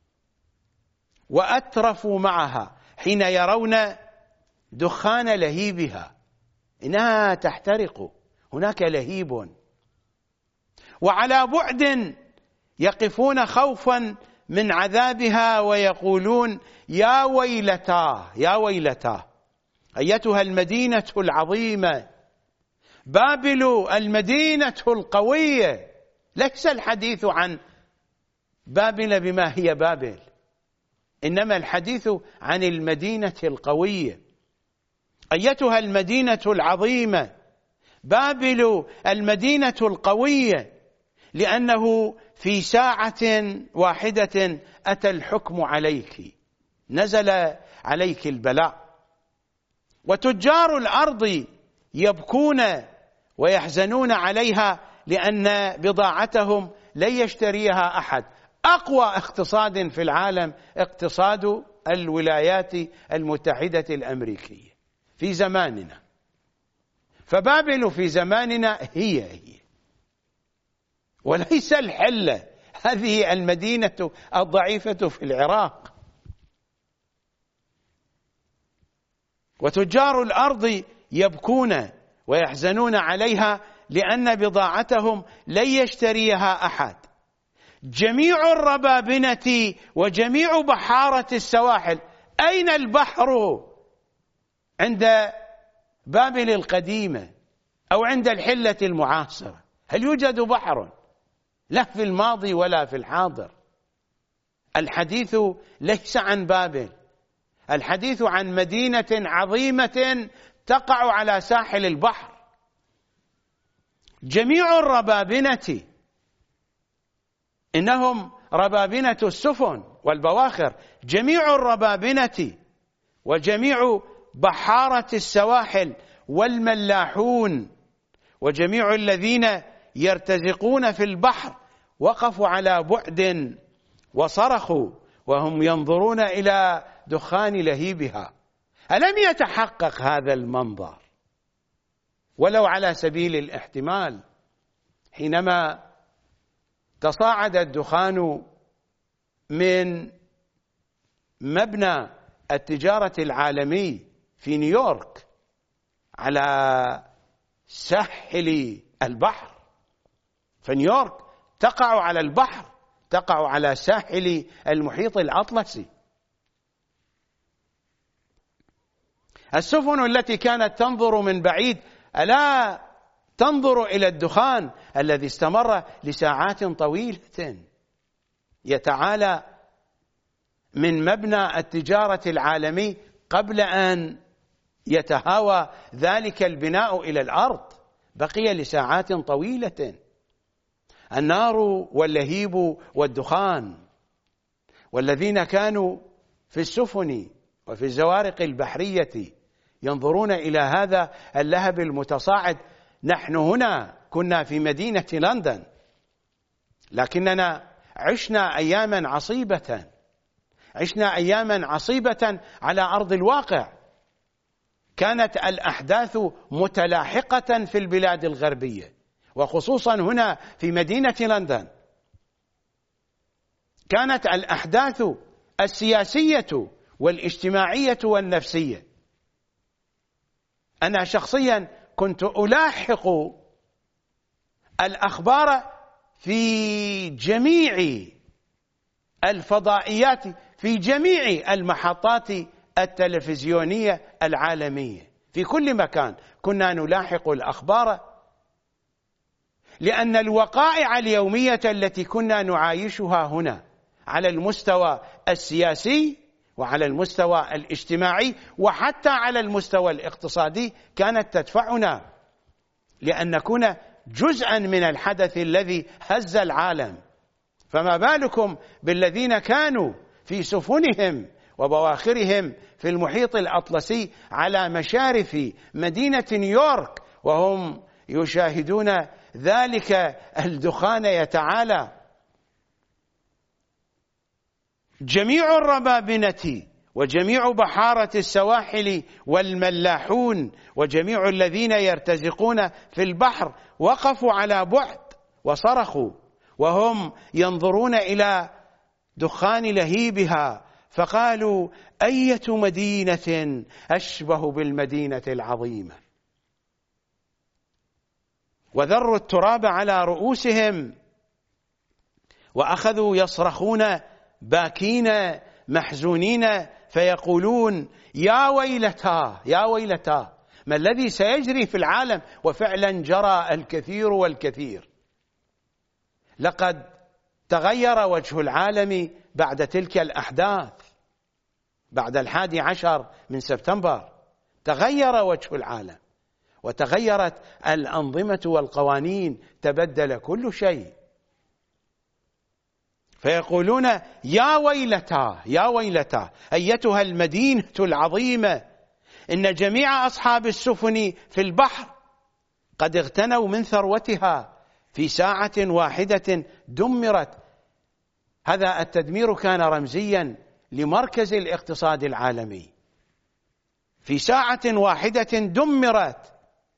وأترفوا معها حين يرون دخان لهيبها. إنها تحترق، هناك لهيب، وعلى بعد يقفون خوفا من عذابها ويقولون يا ويلتاه يا ويلتاه أيتها المدينة العظيمة، بابل المدينة القوية. ليس الحديث عن بابل بما هي بابل، إنما الحديث عن المدينة القوية. أيتها المدينة العظيمة، بابل المدينة القوية، لأنه في ساعة واحدة أتى الحكم عليك، نزل عليك البلاء. وتجار الأرض يبكون ويحزنون عليها لأن بضاعتهم لن يشتريها أحد. أقوى اقتصاد في العالم اقتصاد الولايات المتحدة الأمريكية في زماننا، فبابل في زماننا هي وليس الحلة هذه المدينة الضعيفة في العراق. وتجار الأرض يبكون ويحزنون عليها لأن بضاعتهم لن يشتريها أحد. جميع الربابنة وجميع بحارة السواحل. أين البحر عند بابل القديمة أو عند الحلة المعاصرة؟ هل يوجد بحر؟ لا في الماضي ولا في الحاضر. الحديث ليس عن بابل، الحديث عن مدينة عظيمة تقع على ساحل البحر. جميع الربابنة، إنهم ربابنة السفن والبواخر، جميع الربابنة وجميع بحارة السواحل والملاحون وجميع الذين يرتزقون في البحر وقفوا على بعد وصرخوا وهم ينظرون إلى دخان لهيبها. ألم يتحقق هذا المنظر ولو على سبيل الاحتمال حينما تصاعد الدخان من مبنى التجارة العالمي في نيويورك على ساحل البحر؟ فنيويورك تقع على البحر، تقع على ساحل المحيط الأطلسي. السفن التي كانت تنظر من بعيد ألا تنظر إلى الدخان الذي استمر لساعات طويلة يتعالى من مبنى التجارة العالمي قبل أن يتهاوى ذلك البناء إلى الأرض؟ بقي لساعات طويلة. النار واللهيب والدخان. والذين كانوا في السفن وفي الزوارق البحرية ينظرون إلى هذا اللهب المتصاعد. نحن هنا كنا في مدينة لندن، لكننا عشنا أياما عصيبة، عشنا أياما عصيبة على أرض الواقع. كانت الأحداث متلاحقة في البلاد الغربية وخصوصا هنا في مدينة لندن. كانت الأحداث السياسية والاجتماعية والنفسية. أنا شخصيا كنت ألاحق الأخبار في جميع الفضائيات، في جميع المحطات التلفزيونية العالمية، في كل مكان كنا نلاحق الأخبار، لأن الوقائع اليومية التي كنا نعايشها هنا على المستوى السياسي وعلى المستوى الاجتماعي وحتى على المستوى الاقتصادي كانت تدفعنا لأن نكون جزءا من الحدث الذي هز العالم. فما بالكم بالذين كانوا في سفنهم وبواخرهم في المحيط الأطلسي على مشارف مدينة نيويورك وهم يشاهدون ذلك الدخان يتعالى. جميع الربابنة وجميع بحارة السواحل والملاحون وجميع الذين يرتزقون في البحر وقفوا على بعد وصرخوا وهم ينظرون إلى دخان لهيبها، فقالوا: أية مدينة أشبه بالمدينة العظيمة. وذروا التراب على رؤوسهم وأخذوا يصرخون باكين محزونين فيقولون: يا ويلتا يا ويلتا، ما الذي سيجري في العالم؟ وفعلا جرى الكثير والكثير. لقد تغير وجه العالم بعد تلك الأحداث، بعد 11 من سبتمبر تغير وجه العالم وتغيرت الأنظمة والقوانين، تبدل كل شيء. فيقولون: يا ويلتا يا ويلتا أيتها المدينة العظيمة، إن جميع أصحاب السفن في البحر قد اغتنوا من ثروتها، في ساعة واحدة دمرت. هذا التدمير كان رمزيا لمركز الاقتصاد العالمي. في ساعة واحدة دمرت.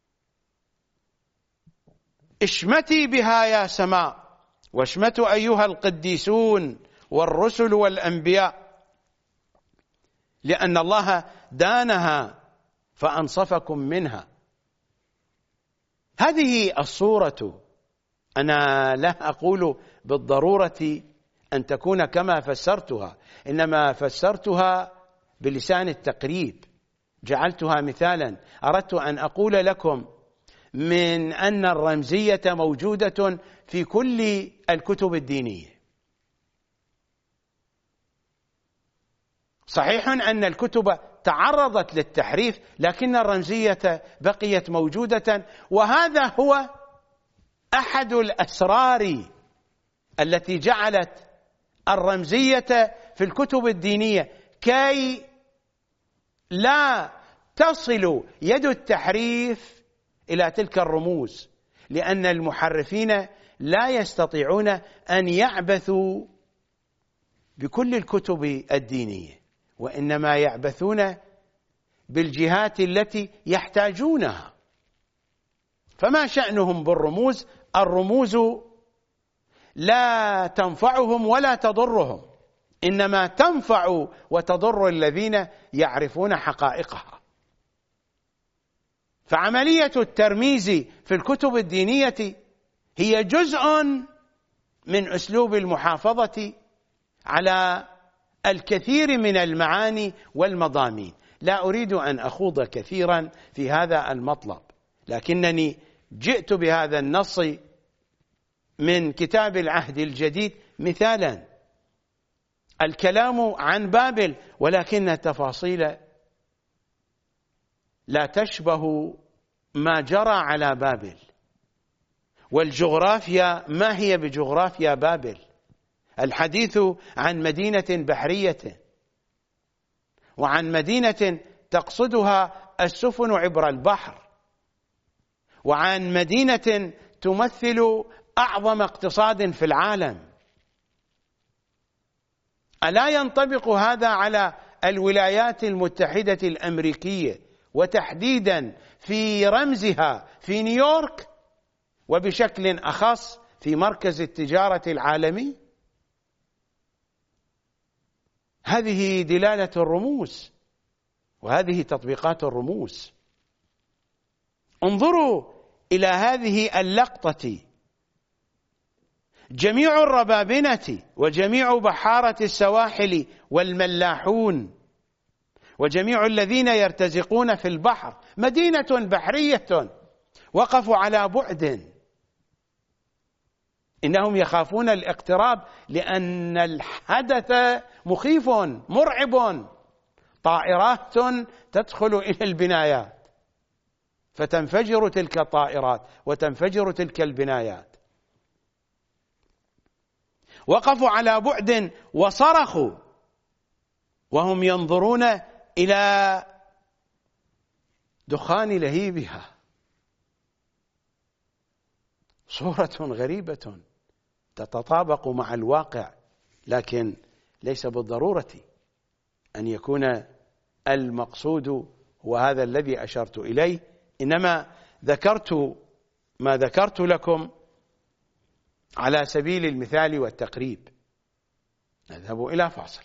اشمتي بها يا سماء، واشمتوا أيها القديسون والرسل والأنبياء، لأن الله دانها فأنصفكم منها. هذه الصورة أنا لا أقول بالضرورة أن تكون كما فسرتها، إنما فسرتها بلسان التقريب، جعلتها مثالا. أردت أن أقول لكم من أن الرمزية موجودة في كل الكتب الدينية. صحيح أن الكتب تعرضت للتحريف، لكن الرمزية بقيت موجودة، وهذا هو أحد الأسرار التي جعلت الرمزية في الكتب الدينية كي لا تصل يد التحريف إلى تلك الرموز، لأن المحرفين لا يستطيعون أن يعبثوا بكل الكتب الدينية، وإنما يعبثون بالجهات التي يحتاجونها. فما شأنهم بالرموز؟ الرموز لا تنفعهم ولا تضرهم، إنما تنفع وتضر الذين يعرفون حقائقها. فعملية الترميز في الكتب الدينية هي جزء من أسلوب المحافظة على الكثير من المعاني والمضامين. لا أريد أن أخوض كثيرا في هذا المطلب، لكنني جئت بهذا النص من كتاب العهد الجديد مثالا. الكلام عن بابل، ولكن التفاصيل لا تشبه ما جرى على بابل. والجغرافيا ما هي بجغرافيا بابل. الحديث عن مدينة بحرية، وعن مدينة تقصدها السفن عبر البحر، وعن مدينة تمثل أعظم اقتصاد في العالم. ألا ينطبق هذا على الولايات المتحدة الأمريكية، وتحديدا في رمزها في نيويورك، وبشكل أخص في مركز التجارة العالمي؟ هذه دلالة الرموز، وهذه تطبيقات الرموز. انظروا إلى هذه اللقطة. جميع الربابنة وجميع بحارة السواحل والملاحون وجميع الذين يرتزقون في البحر، مدينة بحرية وقفوا على بعد، إنهم يخافون الاقتراب لأن الحدث مخيف مرعب. طائرات تدخل إلى البنايات فتنفجر تلك الطائرات وتنفجر تلك البنايات. وقفوا على بعد وصرخوا وهم ينظرون إلى دخان لهيبها. صورة غريبة تتطابق مع الواقع، لكن ليس بالضرورة أن يكون المقصود هو هذا الذي أشرت إليه، إنما ذكرت ما ذكرت لكم على سبيل المثال والتقريب. نذهب إلى فاصل.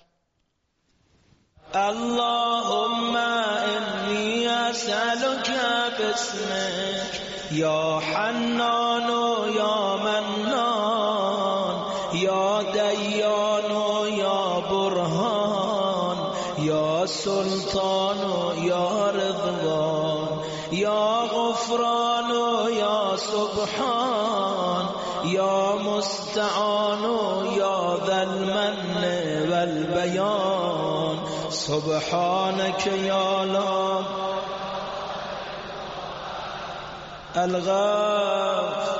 اللهم إني أسألك باسمك يا حنان يا منان يا ديان يا برهان يا سلطان يا رضوان يا غفران يا سبحان يا مستعان يا ذا المن والبيان سبحانك يا لا الغاف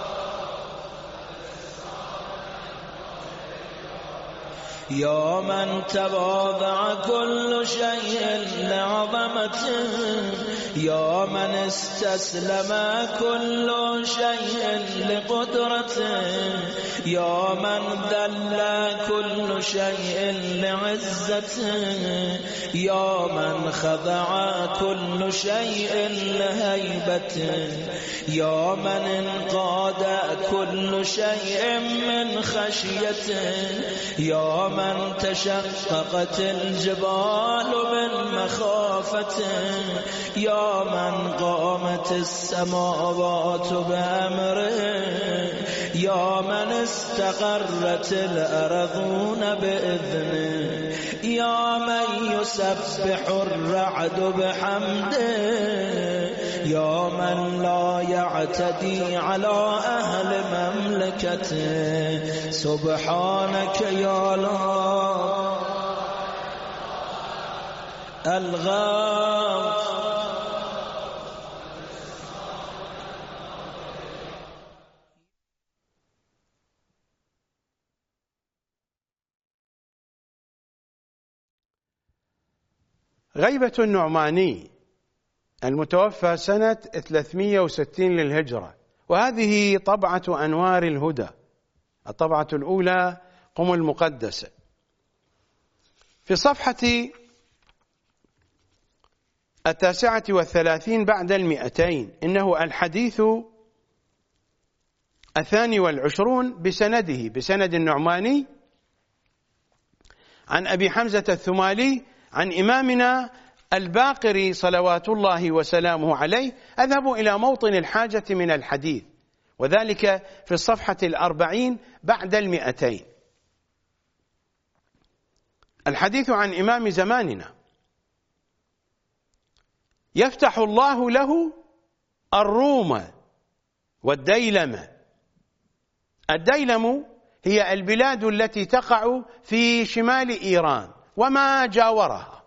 يا من تواضع كل شيء لعظمته يا من استسلم كل شيء لقدرته يا من ذل كل شيء لعزته يا من خضع كل شيء لهيبته يا من انقاد كل شيء من خشيته يا من تشققت الجبال من مخافته يا من قامت السماوات بأمره يا من استقرت الأرضون بإذنه يا من يسبح الرعد بحمده يا من لا يعتدي على أهل مملكته سبحانك يا الله الغاف غيبة النعماني المتوفى سنة 360 للهجرة، وهذه طبعة أنوار الهدى، الطبعة الأولى قم المقدسة، في الصفحة 39 بعد 200. إنه الحديث 22 بسند النعماني عن أبي حمزة الثمالي عن إمامنا الباقر صلوات الله وسلامه عليه. أذهب إلى موطن الحاجة من الحديث، وذلك في الصفحة 40 بعد 200. الحديث عن إمام زماننا: يفتح الله له الروم والديلم. الديلم هي البلاد التي تقع في شمال إيران وما جاورها.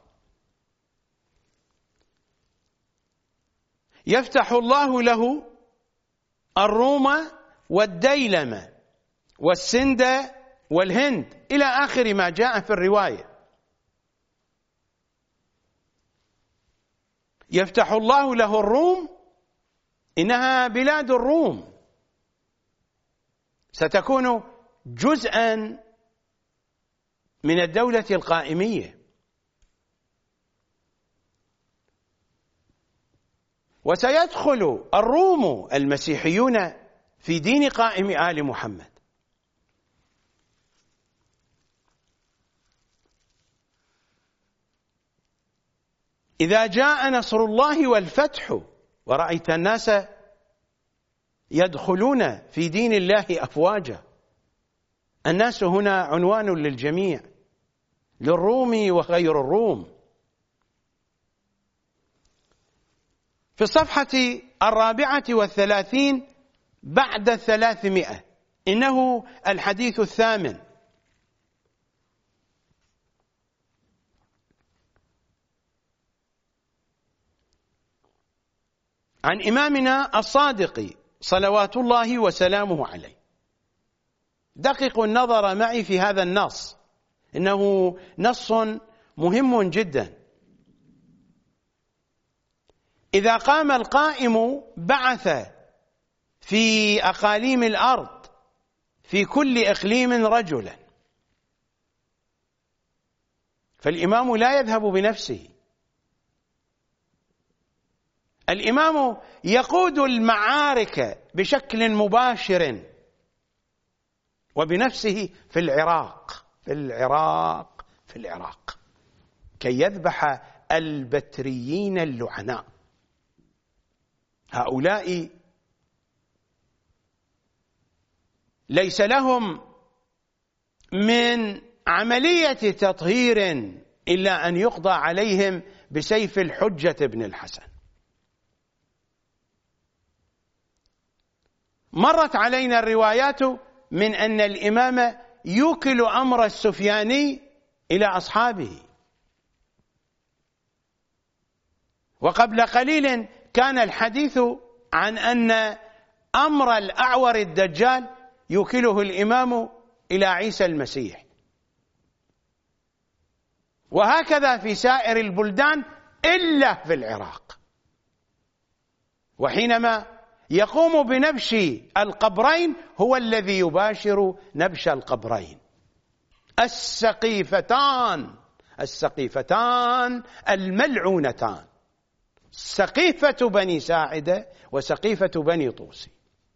يفتح الله له الروم والديلم والسند والهند إلى آخر ما جاء في الرواية. يفتح الله له الروم، إنها بلاد الروم، ستكون جزءا من الدولة القائمية، وسيدخل الروم المسيحيون في دين قائم آل محمد. إذا جاء نصر الله والفتح ورأيت الناس يدخلون في دين الله أفواجا الناس هنا عنوان للجميع، للروم وغير الروم. في الصفحة 34 بعد 300 إنه الحديث الثامن: عن إمامنا الصادق صلوات الله وسلامه عليه. دققوا النظر معي في هذا النص، إنه نص مهم جدا. إذا قام القائم بعث في أقاليم الأرض في كل إقليم رجلا. فالإمام لا يذهب بنفسه، الإمام يقود المعارك بشكل مباشر وبنفسه في العراق كي يذبح البتريين اللعناء. هؤلاء ليس لهم من عملية تطهير إلا أن يقضى عليهم بسيف الحجة بن الحسن. مرت علينا الروايات من أن الإمام يوكل أمر السفياني إلى أصحابه، وقبل قليل كان الحديث عن أن أمر الأعور الدجال يوكله الإمام إلى عيسى المسيح، وهكذا في سائر البلدان إلا في العراق. وحينما يقوم بنبش القبرين هو الذي يباشر نبش القبرين. السقيفتان الملعونتان، سقيفة بني ساعدة وسقيفة بني طوسي.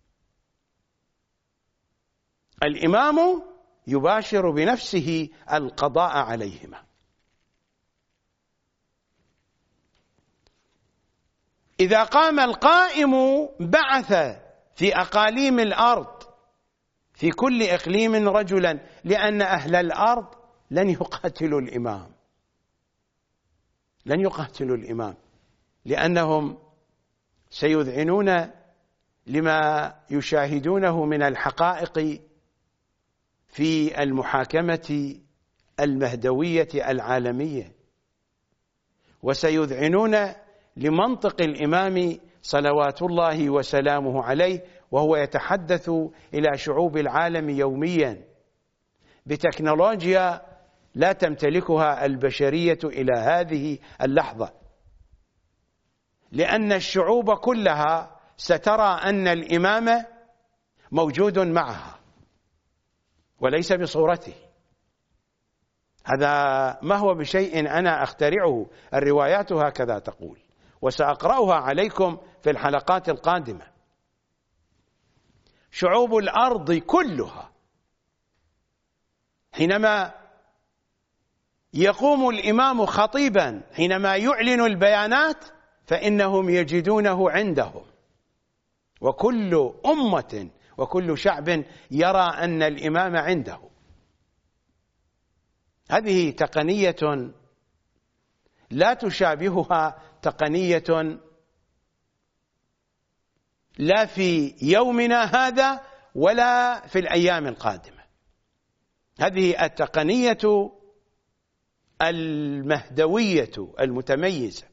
الإمام يباشر بنفسه القضاء عليهما. إذا قام القائم بعث في أقاليم الأرض في كل إقليم رجلا، لأن أهل الأرض لن يقاتلوا الإمام، لأنهم سيذعنون لما يشاهدونه من الحقائق في المحاكمة المهدوية العالمية، وسيذعنون لمنطق الإمام صلوات الله وسلامه عليه وهو يتحدث إلى شعوب العالم يوميا بتكنولوجيا لا تمتلكها البشرية إلى هذه اللحظة، لأن الشعوب كلها سترى أن الإمام موجود معها وليس بصورته. هذا ما هو بشيء أنا أخترعه، الروايات هكذا تقول، وسأقرأها عليكم في الحلقات القادمة. شعوب الأرض كلها حينما يقوم الإمام خطيبا، حينما يعلن البيانات، فإنهم يجدونه عندهم، وكل أمة وكل شعب يرى أن الإمام عنده. هذه تقنية لا تشابهها تقنية لا في يومنا هذا ولا في الأيام القادمة. هذه التقنية المهدوية المتميزة.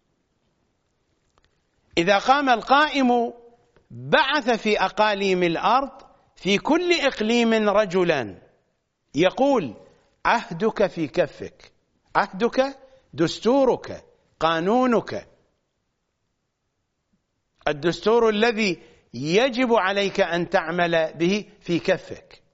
إذا قام القائم بعث في أقاليم الأرض في كل إقليم رجلا يقول: عهدك في كفك، عهدك دستورك قانونك، الدستور الذي يجب عليك أن تعمل به في كفك.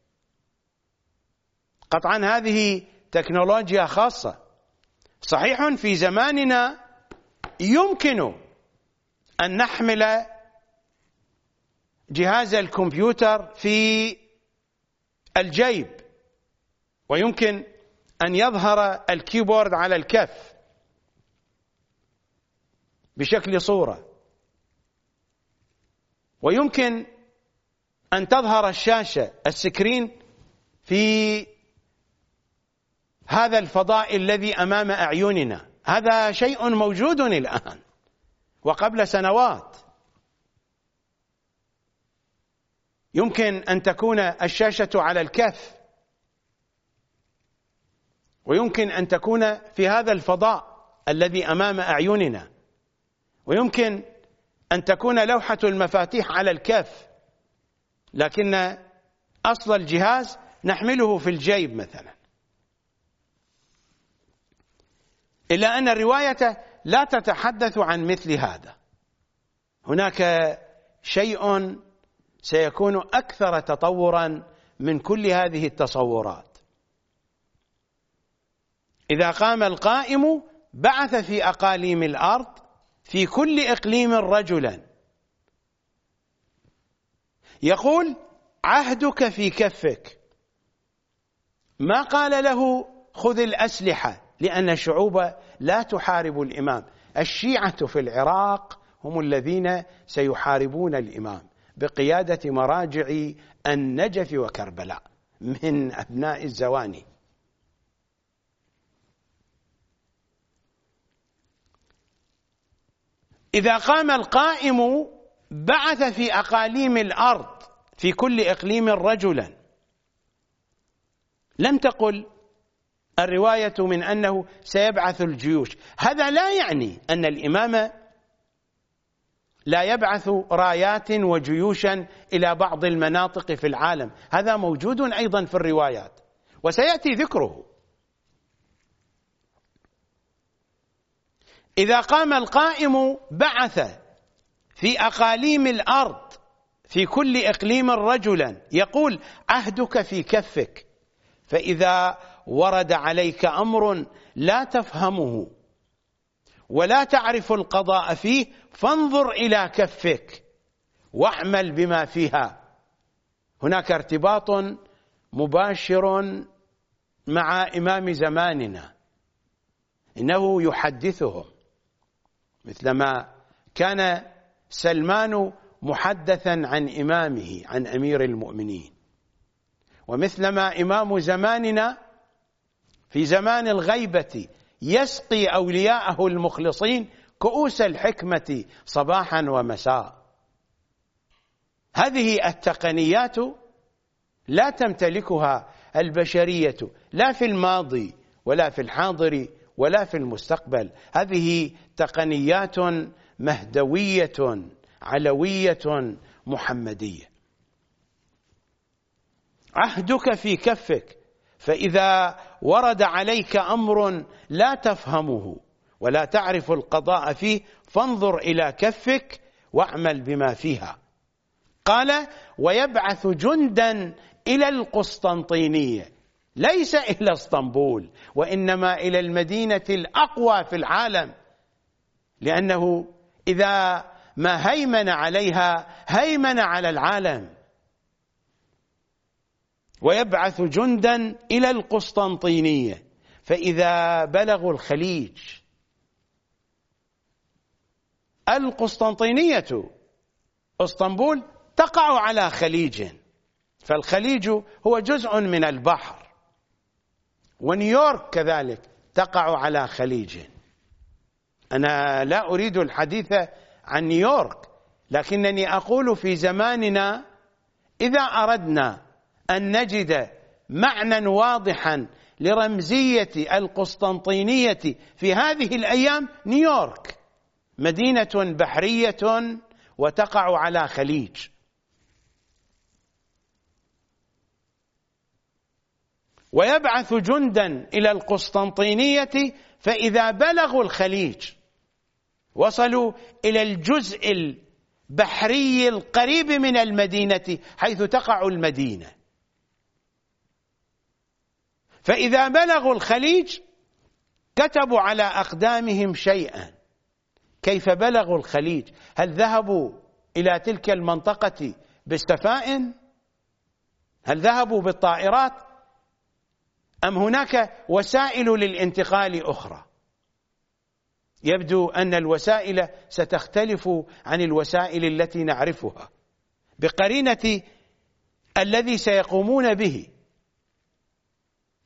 قطعا هذه تكنولوجيا خاصة. صحيح في زماننا يمكن أن نحمل جهاز الكمبيوتر في الجيب، ويمكن أن يظهر الكيبورد على الكف بشكل صورة، ويمكن أن تظهر الشاشة السكرين في هذا الفضاء الذي أمام أعيننا. هذا شيء موجود الآن وقبل سنوات. يمكن أن تكون الشاشة على الكف، ويمكن أن تكون في هذا الفضاء الذي أمام أعيننا، ويمكن أن تكون لوحة المفاتيح على الكف، لكن أصل الجهاز نحمله في الجيب مثلا. إلا أن الرواية لا تتحدث عن مثل هذا. هناك شيء سيكون أكثر تطورا من كل هذه التصورات. إذا قام القائم بعث في أقاليم الأرض في كل إقليم رجلا يقول عهدك في كفك. ما قال له خذ الأسلحة، لأن الشعوب لا تحارب الإمام. الشيعة في العراق هم الذين سيحاربون الإمام بقيادة مراجع النجف وكربلاء من أبناء الزواني. إذا قام القائم بعث في أقاليم الأرض في كل إقليم رجلا. لم تقل الرواية من أنه سيبعث الجيوش. هذا لا يعني أن الإمام لا يبعث رايات وجيوشا إلى بعض المناطق في العالم، هذا موجود أيضا في الروايات وسيأتي ذكره. إذا قام القائم بعث في أقاليم الأرض في كل إقليم رجلا يقول عهدك في كفك، فإذا ورد عليك أمر لا تفهمه ولا تعرف القضاء فيه فانظر إلى كفك واعمل بما فيها. هناك ارتباط مباشر مع إمام زماننا، إنه يحدثهم مثلما كان سلمان محدثا عن إمامه عن أمير المؤمنين، ومثلما إمام زماننا في زمان الغيبة يسقي أولياءه المخلصين كؤوس الحكمة صباحا ومساء. هذه التقنيات لا تمتلكها البشرية لا في الماضي ولا في الحاضر ولا في المستقبل. هذه تقنيات مهدوية علوية محمدية. عهدك في كفك، فإذا ورد عليك أمر لا تفهمه ولا تعرف القضاء فيه فانظر إلى كفك واعمل بما فيها. قال ويبعث جندا إلى القسطنطينية، ليس إلى اسطنبول وإنما إلى المدينة الأقوى في العالم، لأنه إذا ما هيمن عليها هيمن على العالم. ويبعث جندا إلى القسطنطينية، فإذا بلغوا الخليج. القسطنطينية اسطنبول تقع على خليج، فالخليج هو جزء من البحر، ونيويورك كذلك تقع على خليج. أنا لا أريد الحديث عن نيويورك، لكنني أقول في زماننا إذا أردنا أن نجد معنى واضحا لرمزية القسطنطينية في هذه الأيام، نيويورك مدينة بحرية وتقع على خليج. ويبعث جندا إلى القسطنطينية، فإذا بلغوا الخليج وصلوا إلى الجزء البحري القريب من المدينة حيث تقع المدينة. فإذا بلغوا الخليج كتبوا على أقدامهم شيئا. كيف بلغوا الخليج؟ هل ذهبوا إلى تلك المنطقة بالسفائن؟ هل ذهبوا بالطائرات؟ أم هناك وسائل للانتقال أخرى؟ يبدو أن الوسائل ستختلف عن الوسائل التي نعرفها بقرينة الذي سيقومون به.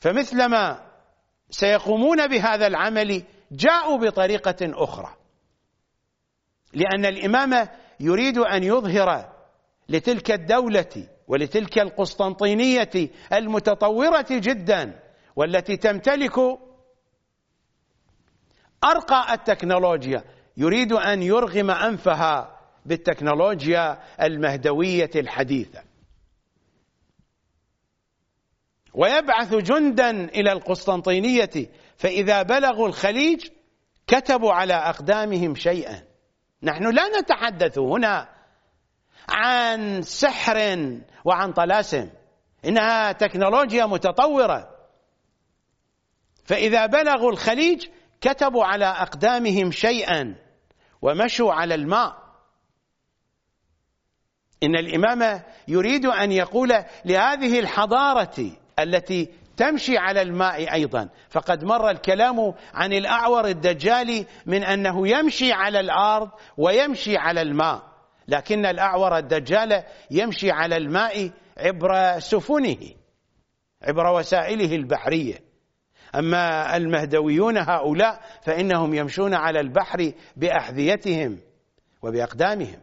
فمثلما سيقومون بهذا العمل جاءوا بطريقة أخرى، لأن الإمام يريد أن يظهر لتلك الدولة ولتلك القسطنطينية المتطورة جدا والتي تمتلك أرقى التكنولوجيا، يريد أن يرغم أنفها بالتكنولوجيا المهدوية الحديثة، ويبعث جندا إلى القسطنطينية، فإذا بلغوا الخليج كتبوا على أقدامهم شيئا. نحن لا نتحدث هنا عن سحر وعن طلاسم، إنها تكنولوجيا متطورة. فإذا بلغوا الخليج كتبوا على أقدامهم شيئا ومشوا على الماء. إن الإمام يريد أن يقول لهذه الحضارة التي تمشي على الماء أيضا، فقد مر الكلام عن الأعور الدجالي من أنه يمشي على الأرض ويمشي على الماء، لكن الأعور الدجال يمشي على الماء عبر سفنه، عبر وسائله البحرية. أما المهدويون هؤلاء فإنهم يمشون على البحر بأحذيتهم وبأقدامهم.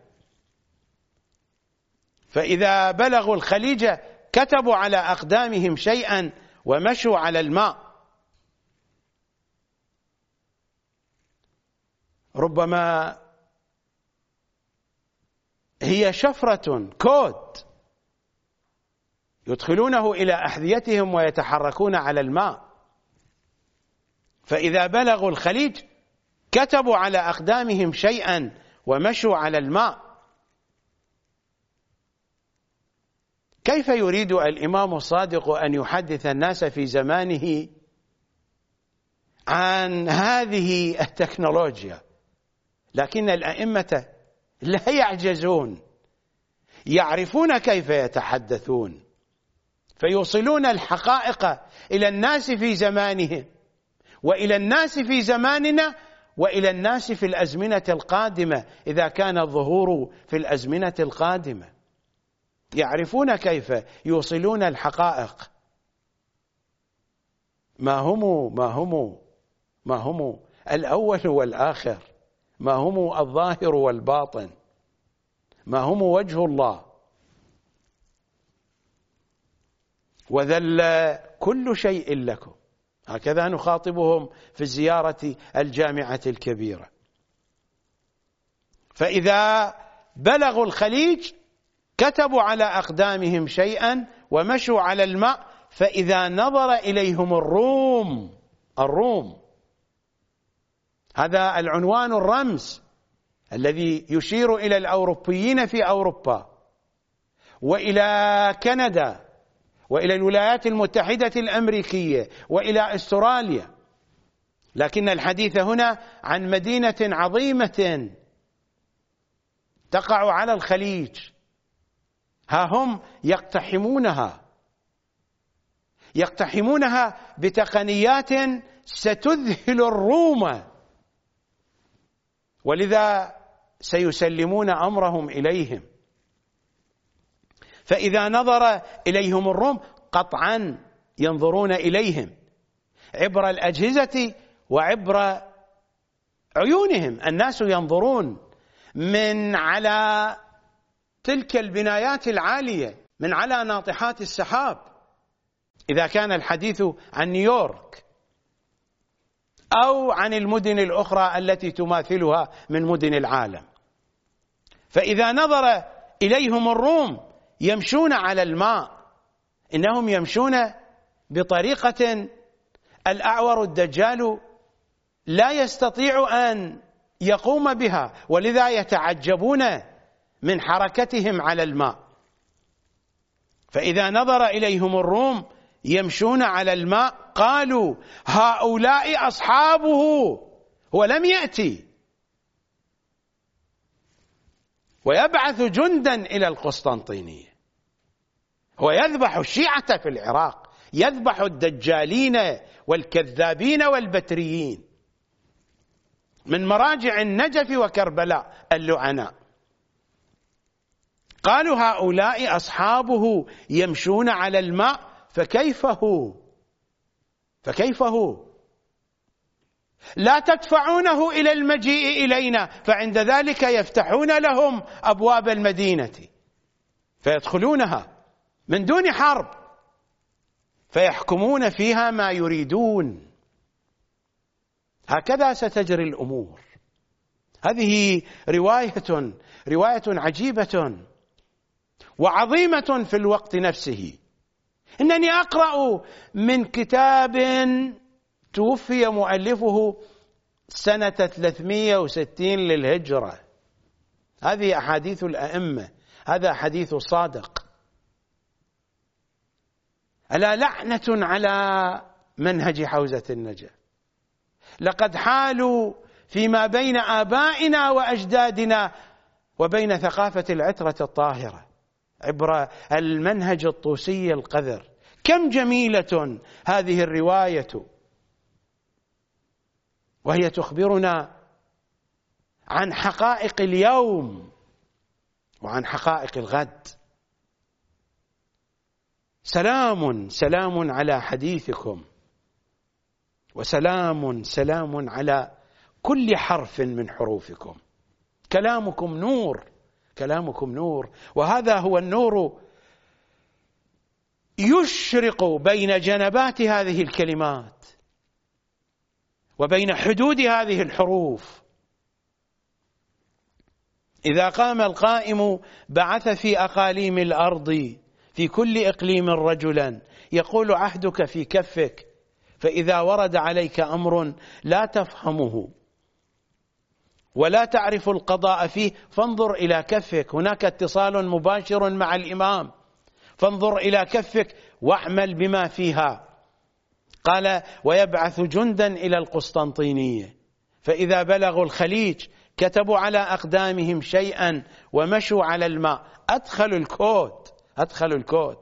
فإذا بلغوا الخليج كتبوا على أقدامهم شيئا ومشوا على الماء. ربما هي شفرة، كود يدخلونه إلى أحذيتهم ويتحركون على الماء. فإذا بلغوا الخليج كتبوا على أقدامهم شيئا ومشوا على الماء. كيف يريد الإمام الصادق أن يحدث الناس في زمانه عن هذه التكنولوجيا؟ لكن الأئمة لا يعجزون، يعرفون كيف يتحدثون، فيوصلون الحقائق إلى الناس في زمانهم وإلى الناس في زماننا وإلى الناس في الأزمنة القادمة، إذا كان الظهور في الأزمنة القادمة. يعرفون كيف يوصلون الحقائق. ما هم الأول والآخر، ما هم الظاهر والباطن، ما هم وجه الله. وذل كل شيء لكم، هكذا نخاطبهم في الزيارة الجامعة الكبيرة. فإذا بلغوا الخليج كتبوا على أقدامهم شيئا ومشوا على الماء. فإذا نظر إليهم الروم، هذا العنوان الرمز الذي يشير إلى الأوروبيين في أوروبا وإلى كندا وإلى الولايات المتحدة الأمريكية وإلى أستراليا، لكن الحديث هنا عن مدينة عظيمة تقع على الخليج. ها هم يقتحمونها بتقنيات ستذهل الروم، ولذا سيسلمون أمرهم إليهم. فإذا نظر إليهم الروم قطعا ينظرون إليهم عبر الأجهزة وعبر عيونهم. الناس ينظرون من على تلك البنايات العالية، من على ناطحات السحاب، إذا كان الحديث عن نيويورك أو عن المدن الأخرى التي تماثلها من مدن العالم. فإذا نظر إليهم الروم يمشون على الماء، إنهم يمشون بطريقة الأعور الدجال لا يستطيع أن يقوم بها، ولذا يتعجبون من حركتهم على الماء. فإذا نظر إليهم الروم يمشون على الماء قالوا هؤلاء أصحابه. هو لم يأتي، ويبعث جندا إلى القسطنطينية، هو يذبح الشيعة في العراق، يذبح الدجالين والكذابين والبتريين من مراجع النجف وكربلاء اللعناء. قالوا هؤلاء أصحابه يمشون على الماء، فكيف هو فكيف هو؟ لا تدفعونه إلى المجيء إلينا، فعند ذلك يفتحون لهم أبواب المدينة فيدخلونها من دون حرب فيحكمون فيها ما يريدون. هكذا ستجري الأمور. هذه رواية عجيبة وعظيمة في الوقت نفسه. إنني أقرأ من كتاب توفي مؤلفه سنة 360 للهجرة. هذه أحاديث الأئمة، هذا حديث صادق. ألا لعنة على منهج حوزة النجاة. لقد حالوا فيما بين آبائنا وأجدادنا وبين ثقافة العترة الطاهرة عبر المنهج الطوسي القذر. كم جميلة هذه الرواية، وهي تخبرنا عن حقائق اليوم وعن حقائق الغد. سلام على حديثكم، وسلام على كل حرف من حروفكم. كلامكم نور، وهذا هو النور يشرق بين جنبات هذه الكلمات وبين حدود هذه الحروف. إذا قام القائم بعث في أقاليم الأرض في كل إقليم رجلا يقول عهدك في كفك، فإذا ورد عليك أمر لا تفهمه ولا تعرف القضاء فيه فانظر إلى كفك. هناك اتصال مباشر مع الإمام، فانظر إلى كفك واعمل بما فيها. قال: ويبعث جندا إلى القسطنطينية، فإذا بلغوا الخليج كتبوا على أقدامهم شيئا ومشوا على الماء. أدخلوا الكود.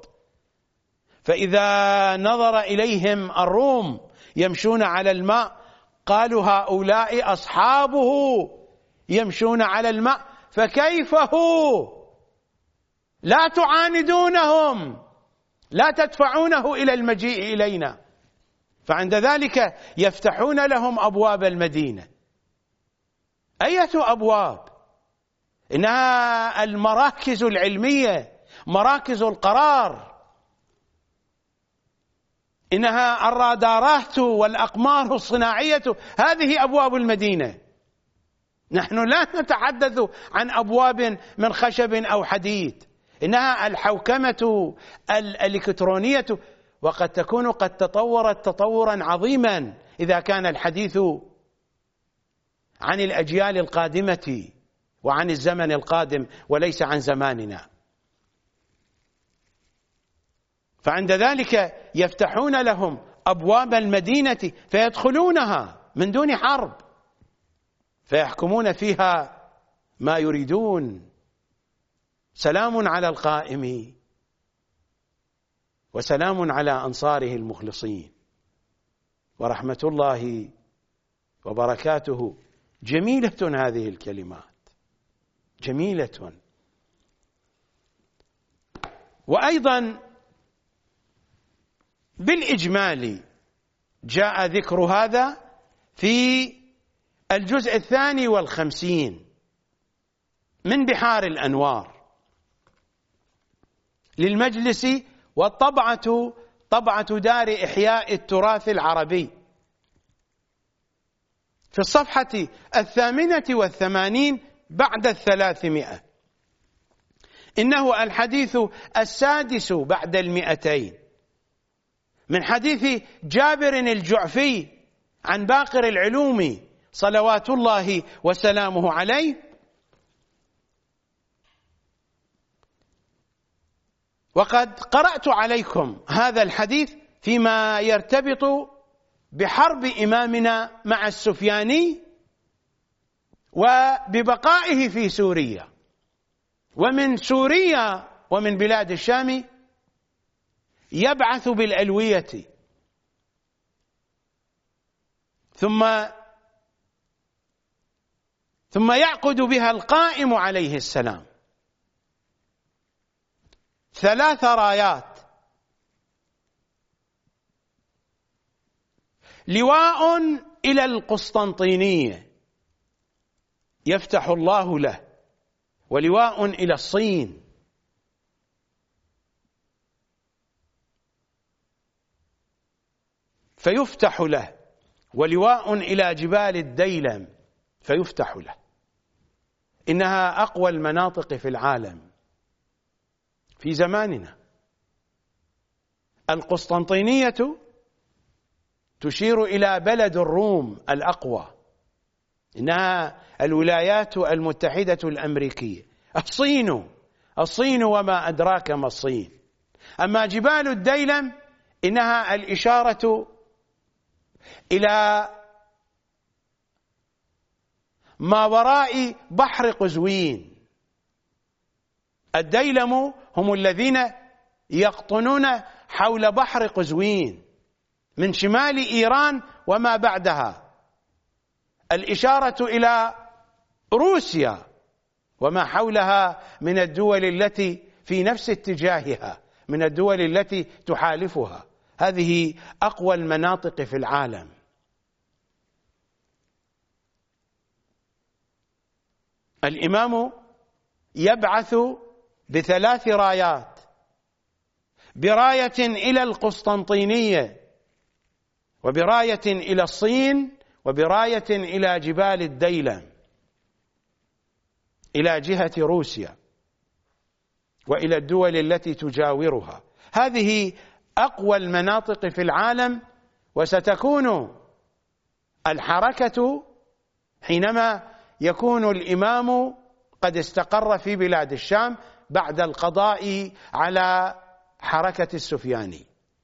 فإذا نظر إليهم الروم يمشون على الماء قالوا: هؤلاء أصحابه يمشون على الماء، فكيف هو؟ لا تعاندونهم، لا تدفعونه إلى المجيء إلينا. فعند ذلك يفتحون لهم أبواب المدينة. أية أبواب؟ إنها المراكز العلمية، مراكز القرار، إنها الرادارات والأقمار الصناعية. هذه أبواب المدينة. نحن لا نتحدث عن أبواب من خشب أو حديد، إنها الحوكمة الإلكترونية، وقد تكون قد تطورت تطورا عظيما إذا كان الحديث عن الأجيال القادمة وعن الزمن القادم وليس عن زماننا. فعند ذلك يفتحون لهم أبواب المدينة فيدخلونها من دون حرب فيحكمون فيها ما يريدون. سلام على القائم وسلام على أنصاره المخلصين، ورحمة الله وبركاته. جميلة هذه الكلمات، جميلة. وأيضا بالإجمال جاء ذكر هذا في الجزء 52 من بحار الأنوار للمجلس، والطبعة طبعة دار إحياء التراث العربي، في الصفحة 88 بعد 300. إنه الحديث 6 بعد 200 من حديث جابر الجعفي عن باقر العلوم صلوات الله وسلامه عليه. وقد قرأت عليكم هذا الحديث فيما يرتبط بحرب إمامنا مع السفياني وببقائه في سوريا، ومن سوريا ومن بلاد الشام يبعث بالألوية، ثم يعقد بها القائم عليه السلام 3 رايات لواء إلى القسطنطينية يفتح الله له، ولواء إلى الصين، فيفتح له، ولواء إلى جبال الديلم فيفتح له. إنها أقوى المناطق في العالم في زماننا. القسطنطينية تشير إلى بلد الروم الأقوى، إنها الولايات المتحدة الأمريكية. الصين وما أدراك ما الصين. أما جبال الديلم إنها الإشارة إلى ما وراء بحر قزوين. الديلم هم الذين يقطنون حول بحر قزوين من شمال إيران وما بعدها، الإشارة إلى روسيا وما حولها من الدول التي في نفس اتجاهها، من الدول التي تحالفها. هذه أقوى المناطق في العالم. الإمام يبعث ب3 رايات، براية إلى القسطنطينية، وبراية إلى الصين، وبراية إلى جبال الديلم إلى جهة روسيا وإلى الدول التي تجاورها. هذه أقوى المناطق في العالم، وستكون الحركة حينما يكون الإمام قد استقر في بلاد الشام بعد القضاء على حركة السفياني.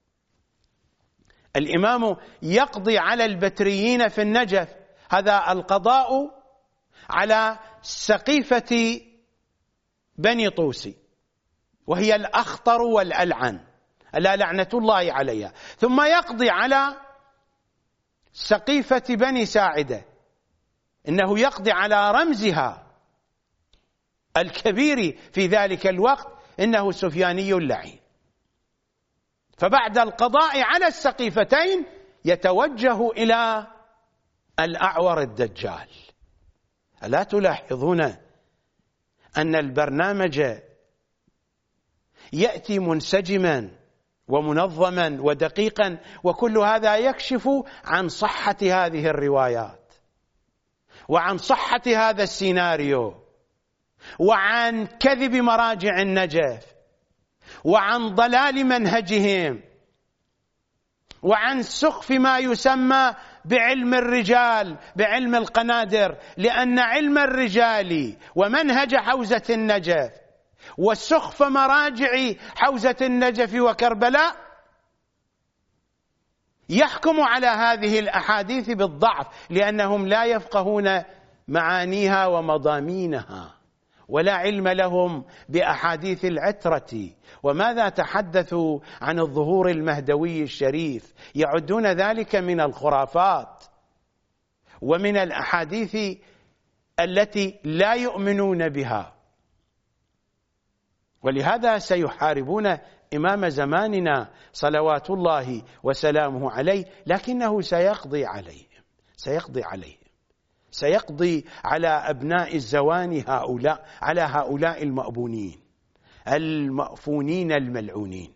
الإمام يقضي على البتريين في النجف، هذا القضاء على سقيفة بني طوسي، وهي الأخطر والألعن، ألا لعنة الله عليها. ثم يقضي على سقيفة بني ساعدة، إنه يقضي على رمزها الكبير في ذلك الوقت، إنه سفياني اللعين. فبعد القضاء على السقيفتين يتوجه إلى الأعور الدجال. ألا تلاحظون أن البرنامج يأتي منسجما ومنظما ودقيقا، وكل هذا يكشف عن صحة هذه الروايات، وعن صحة هذا السيناريو، وعن كذب مراجع النجف، وعن ضلال منهجهم، وعن سقف ما يسمى بعلم الرجال، بعلم القنادر. لأن علم الرجال ومنهج حوزة النجف وسقف مراجع حوزة النجف وكربلاء يحكم على هذه الأحاديث بالضعف، لأنهم لا يفقهون معانيها ومضامينها، ولا علم لهم بأحاديث العترة. وماذا تحدثوا عن الظهور المهدوي الشريف؟ يعدون ذلك من الخرافات ومن الأحاديث التي لا يؤمنون بها. ولهذا سيحاربون إمام زماننا صلوات الله وسلامه عليه، لكنه سيقضي عليهم، سيقضي على أبناء الزواني هؤلاء، على هؤلاء المأبونين المأفونين الملعونين.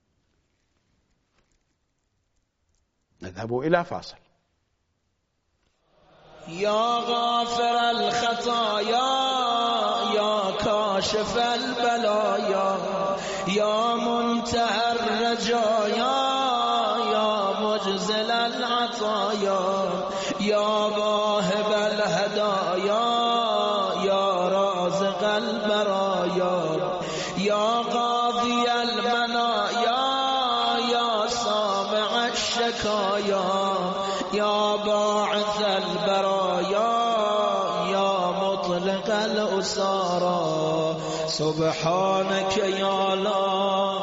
نذهب إلى فاصل. يا غافر الخطايا يا كاشف البلايا يا منتهى الرجايا يا مجزل العطايا يا واهب الهدايا يا رازق البرايا يا قاضي المنايا يا سامع الشكايا يا باعث البرايا يا مطلق الأسارى سبحانك يا لا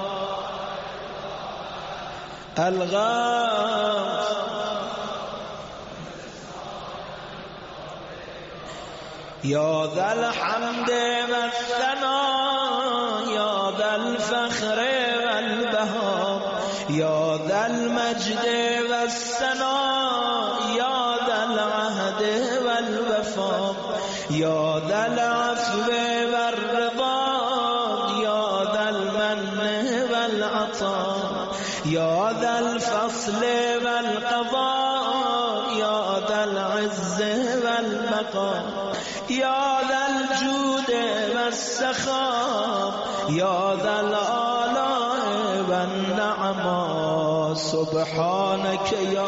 الغاث يا ذا الحمد والثناء يا ذا الفخر والبهاء يا ذا المجد والسناء يا ذا العهد والوفاء يا ذا العفو والرضا يا ذا المن والعطاء يا ذا الفصل والقضاء يا ذا العز والبقاء يا ذا الجود والسخاء يا ذا الآلاء والنعماء سبحانك يا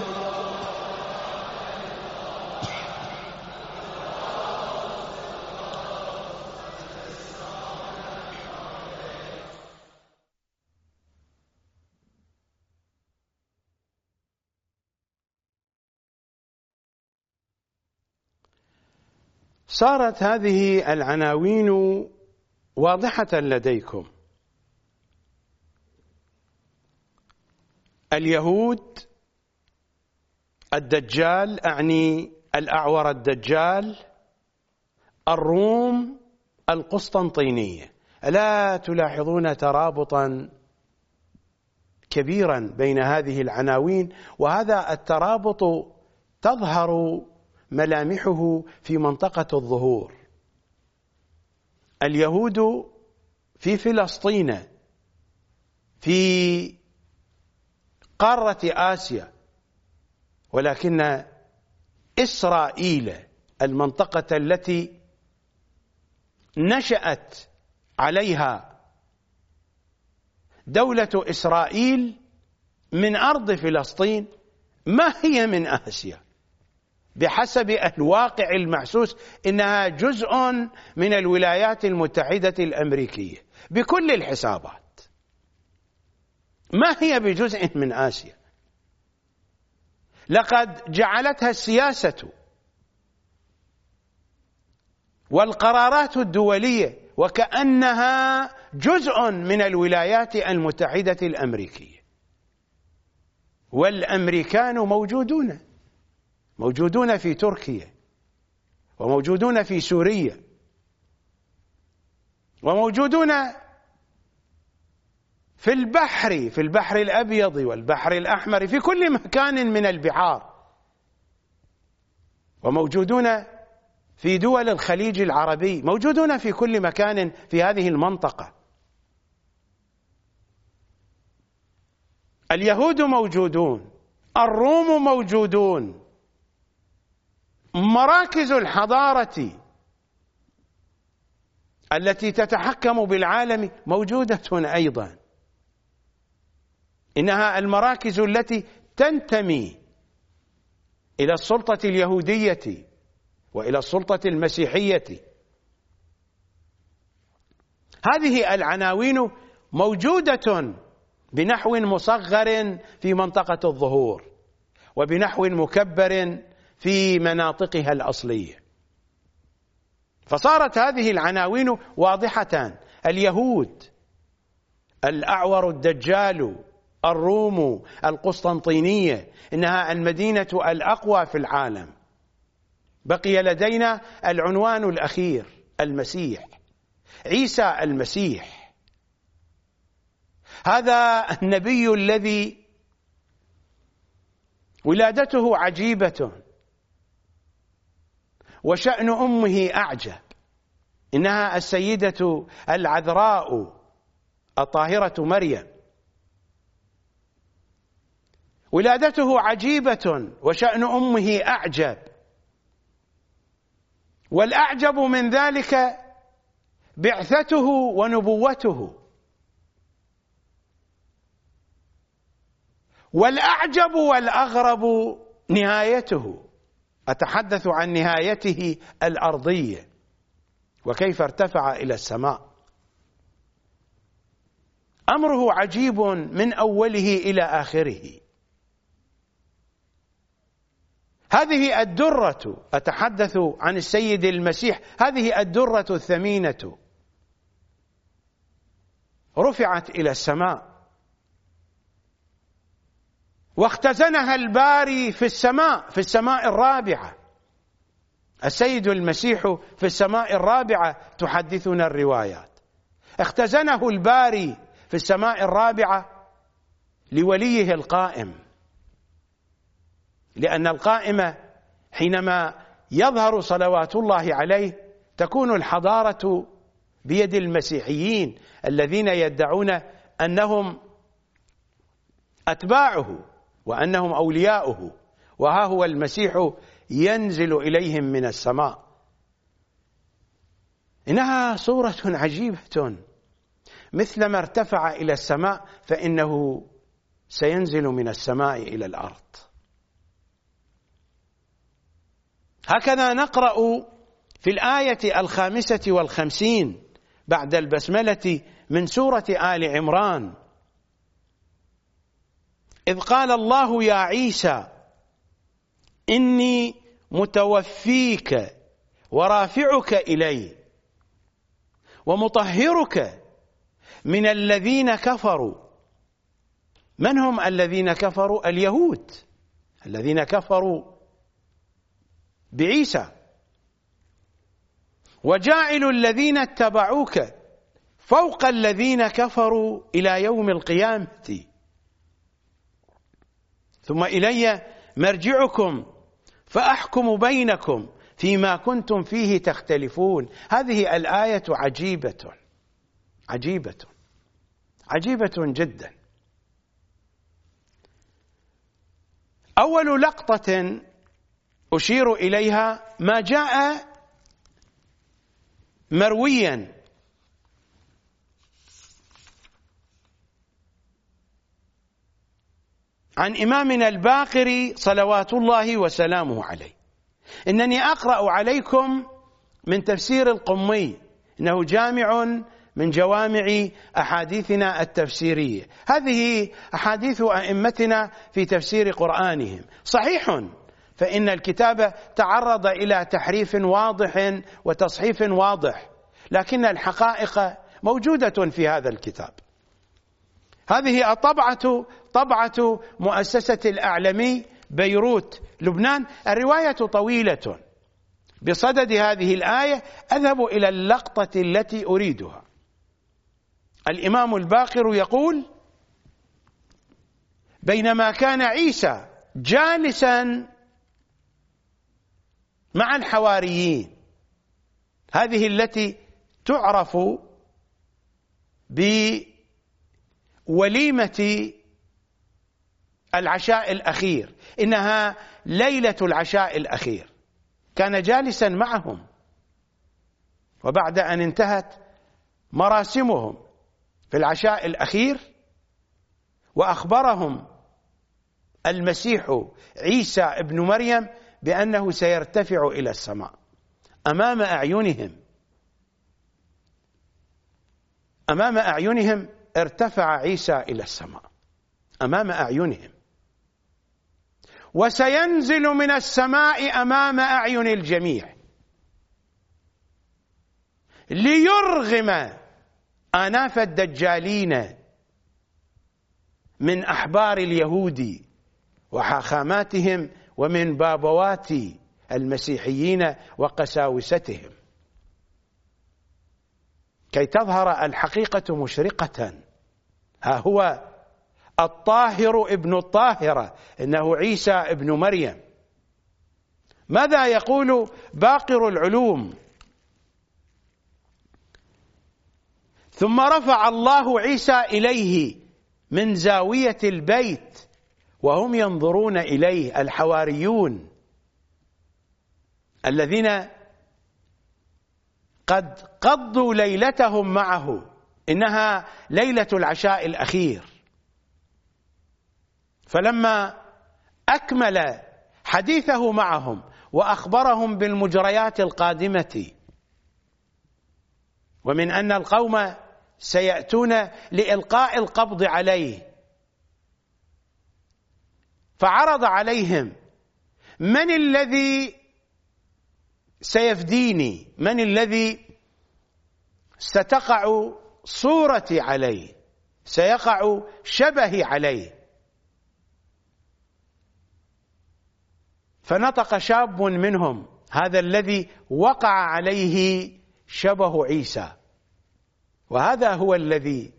صارت هذه العناوين واضحة لديكم. اليهود، الدجال، أعني الأعور الدجال، الروم، القسطنطينية. ألا تلاحظون ترابطا كبيرا بين هذه العناوين؟ وهذا الترابط تظهر ملامحه في منطقة الظهور. اليهود في فلسطين، في قارة آسيا، ولكن إسرائيل المنطقة التي نشأت عليها دولة إسرائيل من أرض فلسطين ما هي من آسيا؟ بحسب الواقع المحسوس إنها جزء من الولايات المتحدة الأمريكية بكل الحسابات، ما هي بجزء من آسيا. لقد جعلتها السياسة والقرارات الدولية وكأنها جزء من الولايات المتحدة الأمريكية. والأمريكان موجودون في تركيا، وموجودون في سوريا، وموجودون في البحر الأبيض والبحر الأحمر، في كل مكان من البحار، وموجودون في دول الخليج العربي، موجودون في كل مكان في هذه المنطقة. اليهود موجودون، الروم موجودون، مراكز الحضارة التي تتحكم بالعالم موجودة أيضا. إنها المراكز التي تنتمي إلى السلطة اليهودية وإلى السلطة المسيحية. هذه العناوين موجودة بنحو مصغر في منطقة الظهور، وبنحو مكبر في مناطقها الأصلية. فصارت هذه العناوين واضحة: اليهود، الأعور الدجال، الروم، القسطنطينية. إنها المدينة الأقوى في العالم. بقي لدينا العنوان الأخير: المسيح، عيسى المسيح، هذا النبي الذي ولادته عجيبة وشأن أمه أعجب. إنها السيدة العذراء الطاهرة مريم. ولادته عجيبة وشأن أمه أعجب، والأعجب من ذلك بعثته ونبوته، والأعجب والأغرب نهايته. أتحدث عن نهايته الأرضية وكيف ارتفع إلى السماء. أمره عجيب من أوله إلى آخره. هذه الدرة، أتحدث عن السيد المسيح، هذه الدرة الثمينة رفعت إلى السماء، واختزنها الباري في السماء الرابعة. السيد المسيح في السماء الرابعة تحدثنا الروايات. اختزنه الباري في السماء الرابعة لوليه القائم، لأن القائمة حينما يظهر صلوات الله عليه تكون الحضارة بيد المسيحيين الذين يدعون أنهم أتباعه وأنهم أولياؤه، وها هو المسيح ينزل إليهم من السماء. إنها صورة عجيبة، مثلما ارتفع إلى السماء فإنه سينزل من السماء إلى الأرض. هكذا نقرأ في الآية 55 بعد البسملة من سورة آل عمران: إذ قال الله يا عيسى إني متوفيك ورافعك إلي ومطهرك من الذين كفروا. من هم الذين كفروا؟ اليهود الذين كفروا بعيسى. وجاعل الذين اتبعوك فوق الذين كفروا إلى يوم القيامة ثم إلي مرجعكم فأحكم بينكم فيما كنتم فيه تختلفون. هذه الآية عجيبة عجيبة عجيبة جدا. أول لقطة أشير إليها ما جاء مرويا عن إمامنا الباقر صلوات الله وسلامه عليه. إنني أقرأ عليكم من تفسير القمي، إنه جامع من جوامع أحاديثنا التفسيرية. هذه أحاديث أئمتنا في تفسير قرآنهم. صحيح فإن الكتاب تعرض إلى تحريف واضح وتصحيف واضح، لكن الحقائق موجودة في هذا الكتاب. هذه الطبعة طبعة مؤسسة الأعلمي بيروت لبنان. الرواية طويلة. بصدد هذه الآية أذهب إلى اللقطة التي أريدها. الإمام الباقر يقول: بينما كان عيسى جالسا مع الحواريين، هذه التي تعرف بوليمة العشاء الأخير، إنها ليلة العشاء الأخير، كان جالسا معهم. وبعد أن انتهت مراسمهم في العشاء الأخير وأخبرهم المسيح عيسى ابن مريم بأنه سيرتفع إلى السماء أمام أعينهم ارتفع عيسى إلى السماء أمام أعينهم، وسينزل من السماء أمام أعين الجميع ليرغم آناف الدجالين من أحبار اليهود وحاخاماتهم ومن بابوات المسيحيين وقساوستهم، كي تظهر الحقيقة مشرقة. ها هو الطاهر ابن الطاهرة، إنه عيسى ابن مريم. ماذا يقول باقر العلوم؟ ثم رفع الله عيسى إليه من زاوية البيت وهم ينظرون إليه، الحواريون الذين قد قضوا ليلتهم معه، إنها ليلة العشاء الأخير. فلما أكمل حديثه معهم وأخبرهم بالمجريات القادمة ومن أن القوم سيأتون لإلقاء القبض عليه، فعرض عليهم: من الذي سيفديني؟ من الذي ستقع صورتي عليه، سيقع شبهي عليه؟ فنطق شاب منهم: هذا الذي وقع عليه شبه عيسى، وهذا هو الذي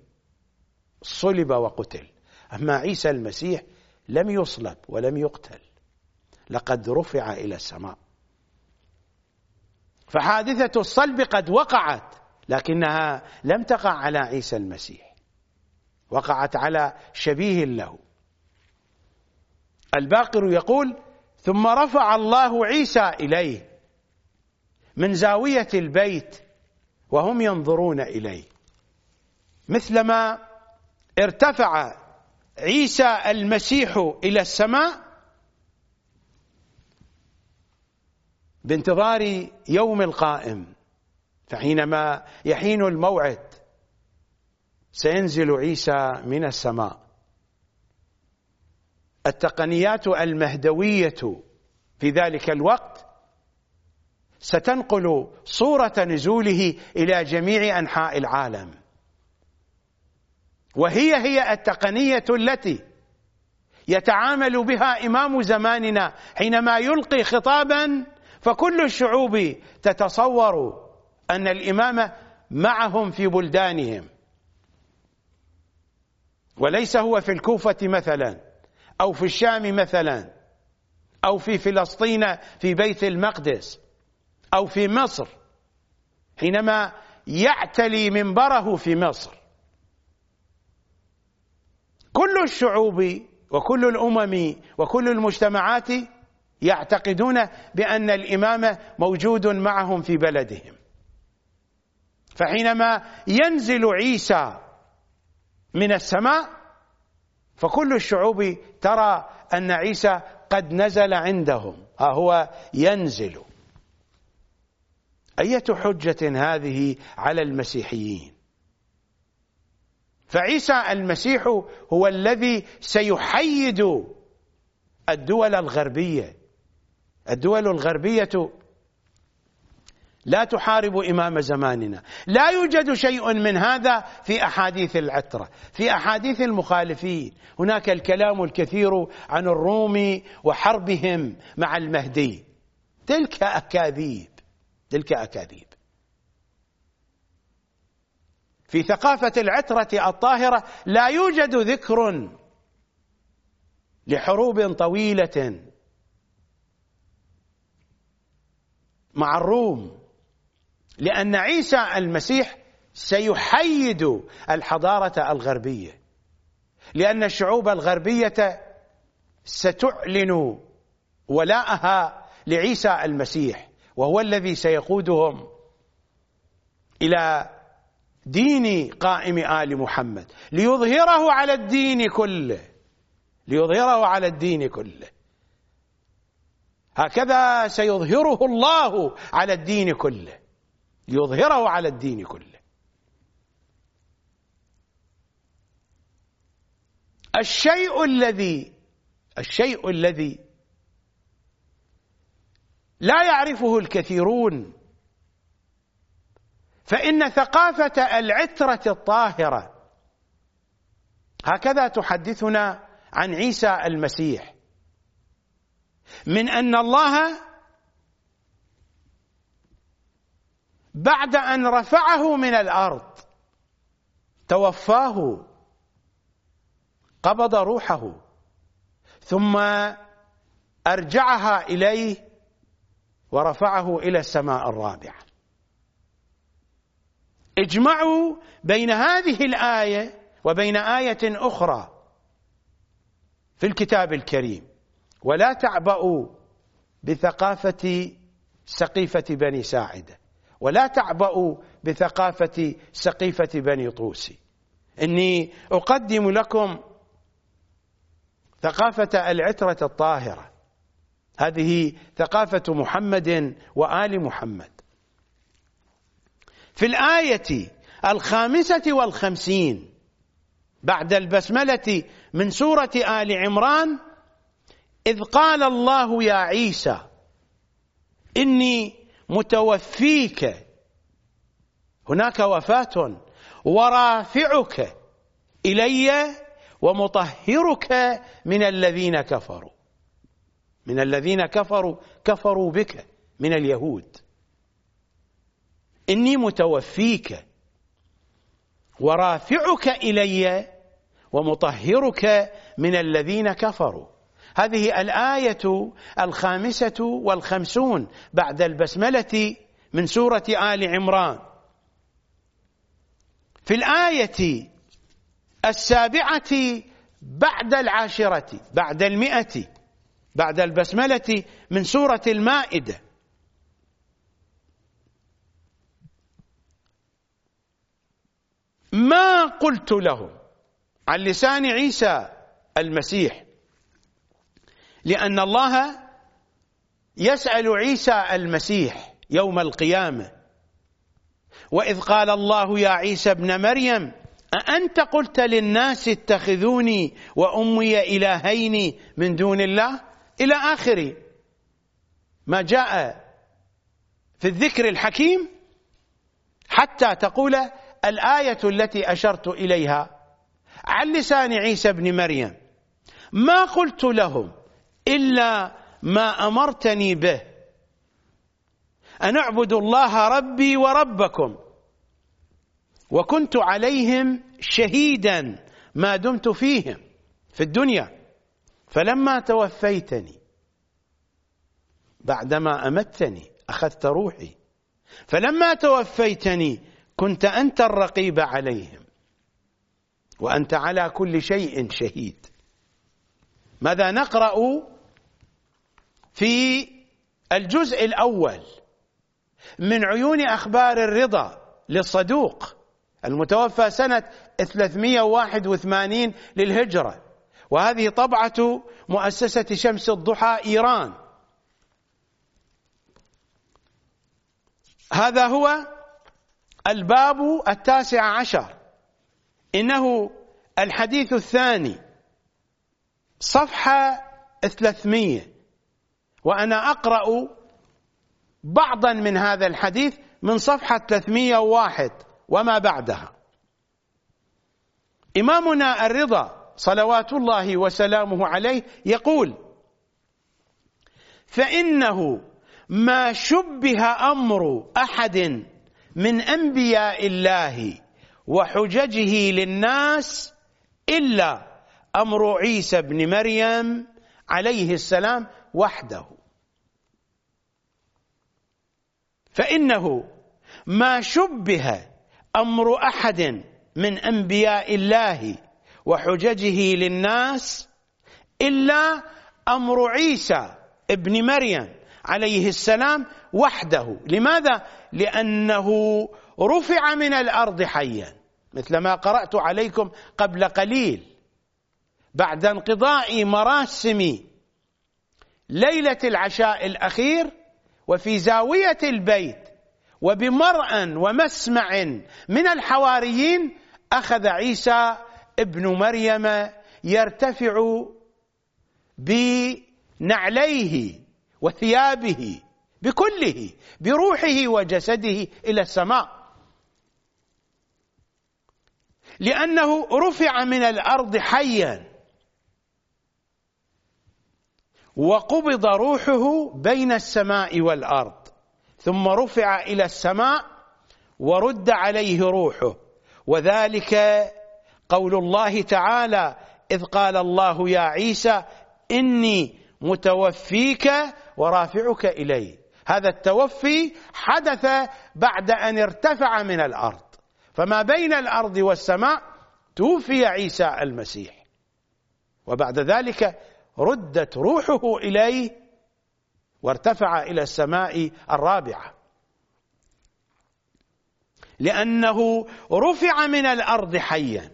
صلب وقتل. أما عيسى المسيح لم يصلب ولم يقتل، لقد رفع إلى السماء. فحادثة الصلب قد وقعت، لكنها لم تقع على عيسى المسيح، وقعت على شبيه له. الباقر يقول: ثم رفع الله عيسى إليه من زاوية البيت وهم ينظرون إليه، مثلما ارتفع عيسى المسيح إلى السماء بانتظار يوم القائم، فحينما يحين الموعد سينزل عيسى من السماء. التقنيات المهدوية في ذلك الوقت ستنقل صورة نزوله إلى جميع أنحاء العالم، وهي التقنية التي يتعامل بها إمام زماننا حينما يلقي خطابا فكل الشعوب تتصور أن الإمام معهم في بلدانهم، وليس هو في الكوفة مثلا أو في الشام مثلا أو في فلسطين في بيت المقدس أو في مصر حينما يعتلي منبره في مصر. كل الشعوب وكل الأمم وكل المجتمعات يعتقدون بأن الإمام موجود معهم في بلدهم، فحينما ينزل عيسى من السماء فكل الشعوب ترى أن عيسى قد نزل عندهم، ها هو ينزل. أية حجة هذه على المسيحيين؟ فعيسى المسيح هو الذي سيحيد الدول الغربية. الدول الغربية لا تحارب إمام زماننا، لا يوجد شيء من هذا في أحاديث العترة، في أحاديث المخالفين هناك الكلام الكثير عن الروم وحربهم مع المهدي. تلك أكاذيب، تلك أكاذيب. في ثقافة العترة الطاهرة لا يوجد ذكر لحروب طويلة مع الروم، لأن عيسى المسيح سيحيد الحضارة الغربية، لأن الشعوب الغربية ستعلن ولاءها لعيسى المسيح، وهو الذي سيقودهم إلى دين قائم آل محمد ليظهره على الدين كله، ليظهره على الدين كله. هكذا سيظهره الله على الدين كله، ليظهره على الدين كله. الشيء الذي لا يعرفه الكثيرون، فإن ثقافة العترة الطاهرة هكذا تحدثنا عن عيسى المسيح، من أن الله بعد أن رفعه من الأرض توفاه، قبض روحه ثم أرجعها إليه ورفعه إلى السماء الرابعة. اجمعوا بين هذه الآية وبين آية أخرى في الكتاب الكريم، ولا تعبأوا بثقافة سقيفة بني ساعدة، ولا تعبأوا بثقافة سقيفة بني طوسي. إني أقدم لكم ثقافة العترة الطاهرة، هذه ثقافة محمد وآل محمد. في الآية 55 بعد البسملة من سورة آل عمران: إذ قال الله يا عيسى إني متوفيك، هناك وفاة، ورافعك إلي ومطهرك من الذين كفروا. من الذين كفروا بك من اليهود. إني متوفيك ورافعك إلي ومطهرك من الذين كفروا. هذه الآية 55 بعد البسملة من سورة آل عمران. في الآية 7 بعد 10 بعد 100 بعد البسملة من سورة المائدة: ما قلت لهم، عن لسان عيسى المسيح، لأن الله يسأل عيسى المسيح يوم القيامة: وإذ قال الله يا عيسى ابن مريم أأنت قلت للناس اتخذوني وأمي إلهين من دون الله، إلى آخر ما جاء في الذكر الحكيم، حتى تقول الآية التي أشرت إليها عن لسان عيسى ابن مريم: ما قلت لهم إلا ما أمرتني به أن اعبدوا الله ربي وربكم وكنت عليهم شهيدا ما دمت فيهم في الدنيا، فلما توفيتني بعدما أمتني أخذت روحي، فلما توفيتني كنت أنت الرقيب عليهم وأنت على كل شيء شهيد. ماذا نقرأ في الجزء الأول من عيون أخبار الرضا للصدوق المتوفى سنة 381 للهجرة، وهذه طبعة مؤسسة شمس الضحى إيران. هذا هو الباب 19، إنه الحديث الثاني، صفحة 300، وأنا أقرأ بعضا من هذا الحديث من صفحة 301 وما بعدها. إمامنا الرضا صلوات الله وسلامه عليه يقول: فإنه ما شبه أمر أحد من أنبياء الله وحججه للناس إلا أمر عيسى بن مريم عليه السلام وحده. فإنه ما شبه أمر أحد من أنبياء الله وحججه للناس إلا أمر عيسى ابن مريم عليه السلام وحده. لماذا؟ لأنه رفع من الأرض حيا، مثل ما قرأت عليكم قبل قليل، بعد انقضاء مراسم ليلة العشاء الأخير، وفي زاوية البيت وبمرأى ومسمع من الحواريين أخذ عيسى ابن مريم يرتفع بنعليه وثيابه بكله بروحه وجسده إلى السماء، لأنه رفع من الأرض حيا وقبض روحه بين السماء والأرض، ثم رفع إلى السماء ورد عليه روحه. وذلك قول الله تعالى: إذ قال الله يا عيسى إني متوفيك ورافعك إلي. هذا التوفي حدث بعد أن ارتفع من الأرض، فما بين الأرض والسماء توفي عيسى المسيح، وبعد ذلك ردت روحه إليه وارتفع إلى السماء الرابعة، لأنه رفع من الأرض حيا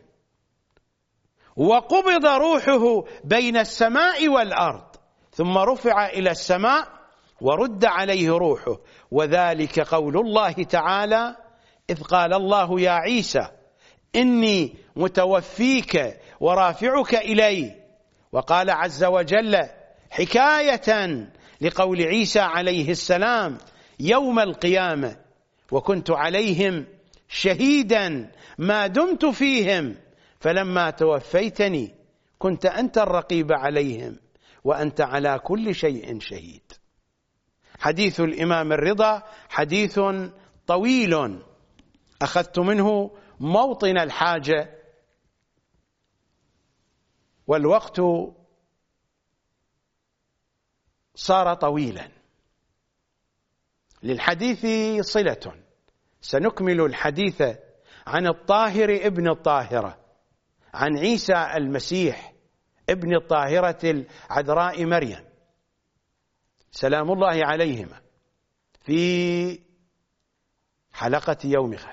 وقبض روحه بين السماء والأرض، ثم رفع إلى السماء ورد عليه روحه. وذلك قول الله تعالى: إذ قال الله يا عيسى إني متوفيك ورافعك إلي. وقال عز وجل حكاية لقول عيسى عليه السلام يوم القيامة: وكنت عليهم شهيدا ما دمت فيهم فلما توفيتني كنت أنت الرقيب عليهم وأنت على كل شيء شهيد. حديث الإمام الرضا حديث طويل أخذت منه موطن الحاجة، والوقت صار طويلا، للحديث صلة. سنكمل الحديث عن الطاهر ابن الطاهرة، عن عيسى المسيح ابن الطاهرة العذراء مريم سلام الله عليهما في حلقة يوم غد.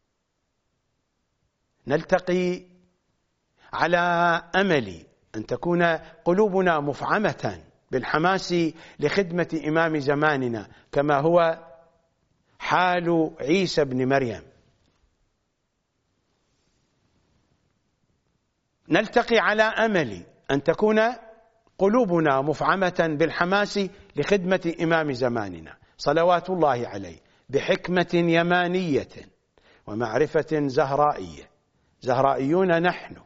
نلتقي على أمل أن تكون قلوبنا مفعمة بالحماس لخدمة إمام زماننا كما هو حال عيسى بن مريم. نلتقي على أمل أن تكون قلوبنا مفعمة بالحماس لخدمة إمام زماننا صلوات الله عليه بحكمة يمانية ومعرفة زهرائية. زهرائيون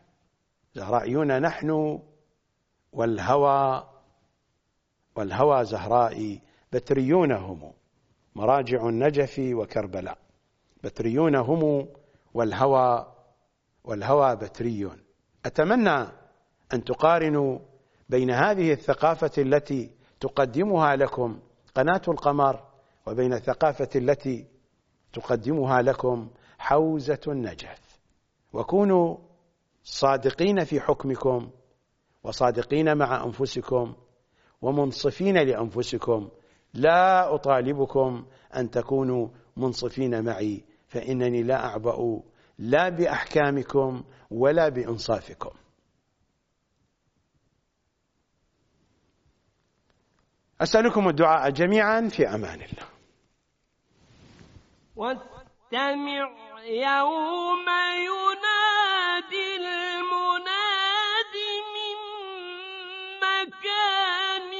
نحن والهوى زهرائي، بتريون هم مراجع النجف وكربلاء، بتريون هم والهوى بتريون. أتمنى أن تقارنوا بين هذه الثقافة التي تقدمها لكم قناة القمر وبين الثقافة التي تقدمها لكم حوزة النجف، وكونوا صادقين في حكمكم وصادقين مع أنفسكم ومنصفين لأنفسكم. لا أطالبكم أن تكونوا منصفين معي، فإنني لا أعبأ لا بأحكامكم ولا بإنصافكم. أسألكم الدعاء جميعا في أمان الله. واستمع يوم ينادي المناد من مكان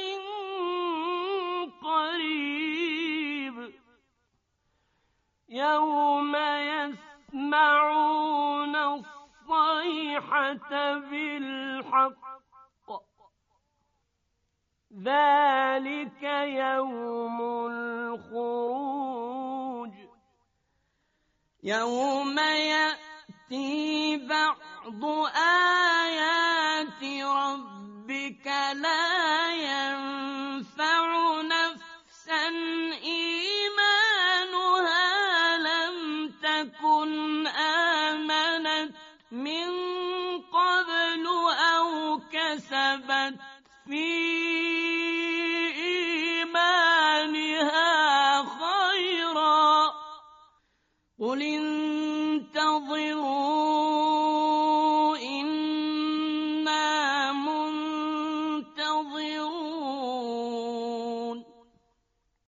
قريب، يوم يسمعون الصيحة بالحق، ذلك يوم الخروج، يوم يأتي بعض آيات ربك لا ينفع نفسا إيمانها لم تكن آمنت من قبل أو كسبت في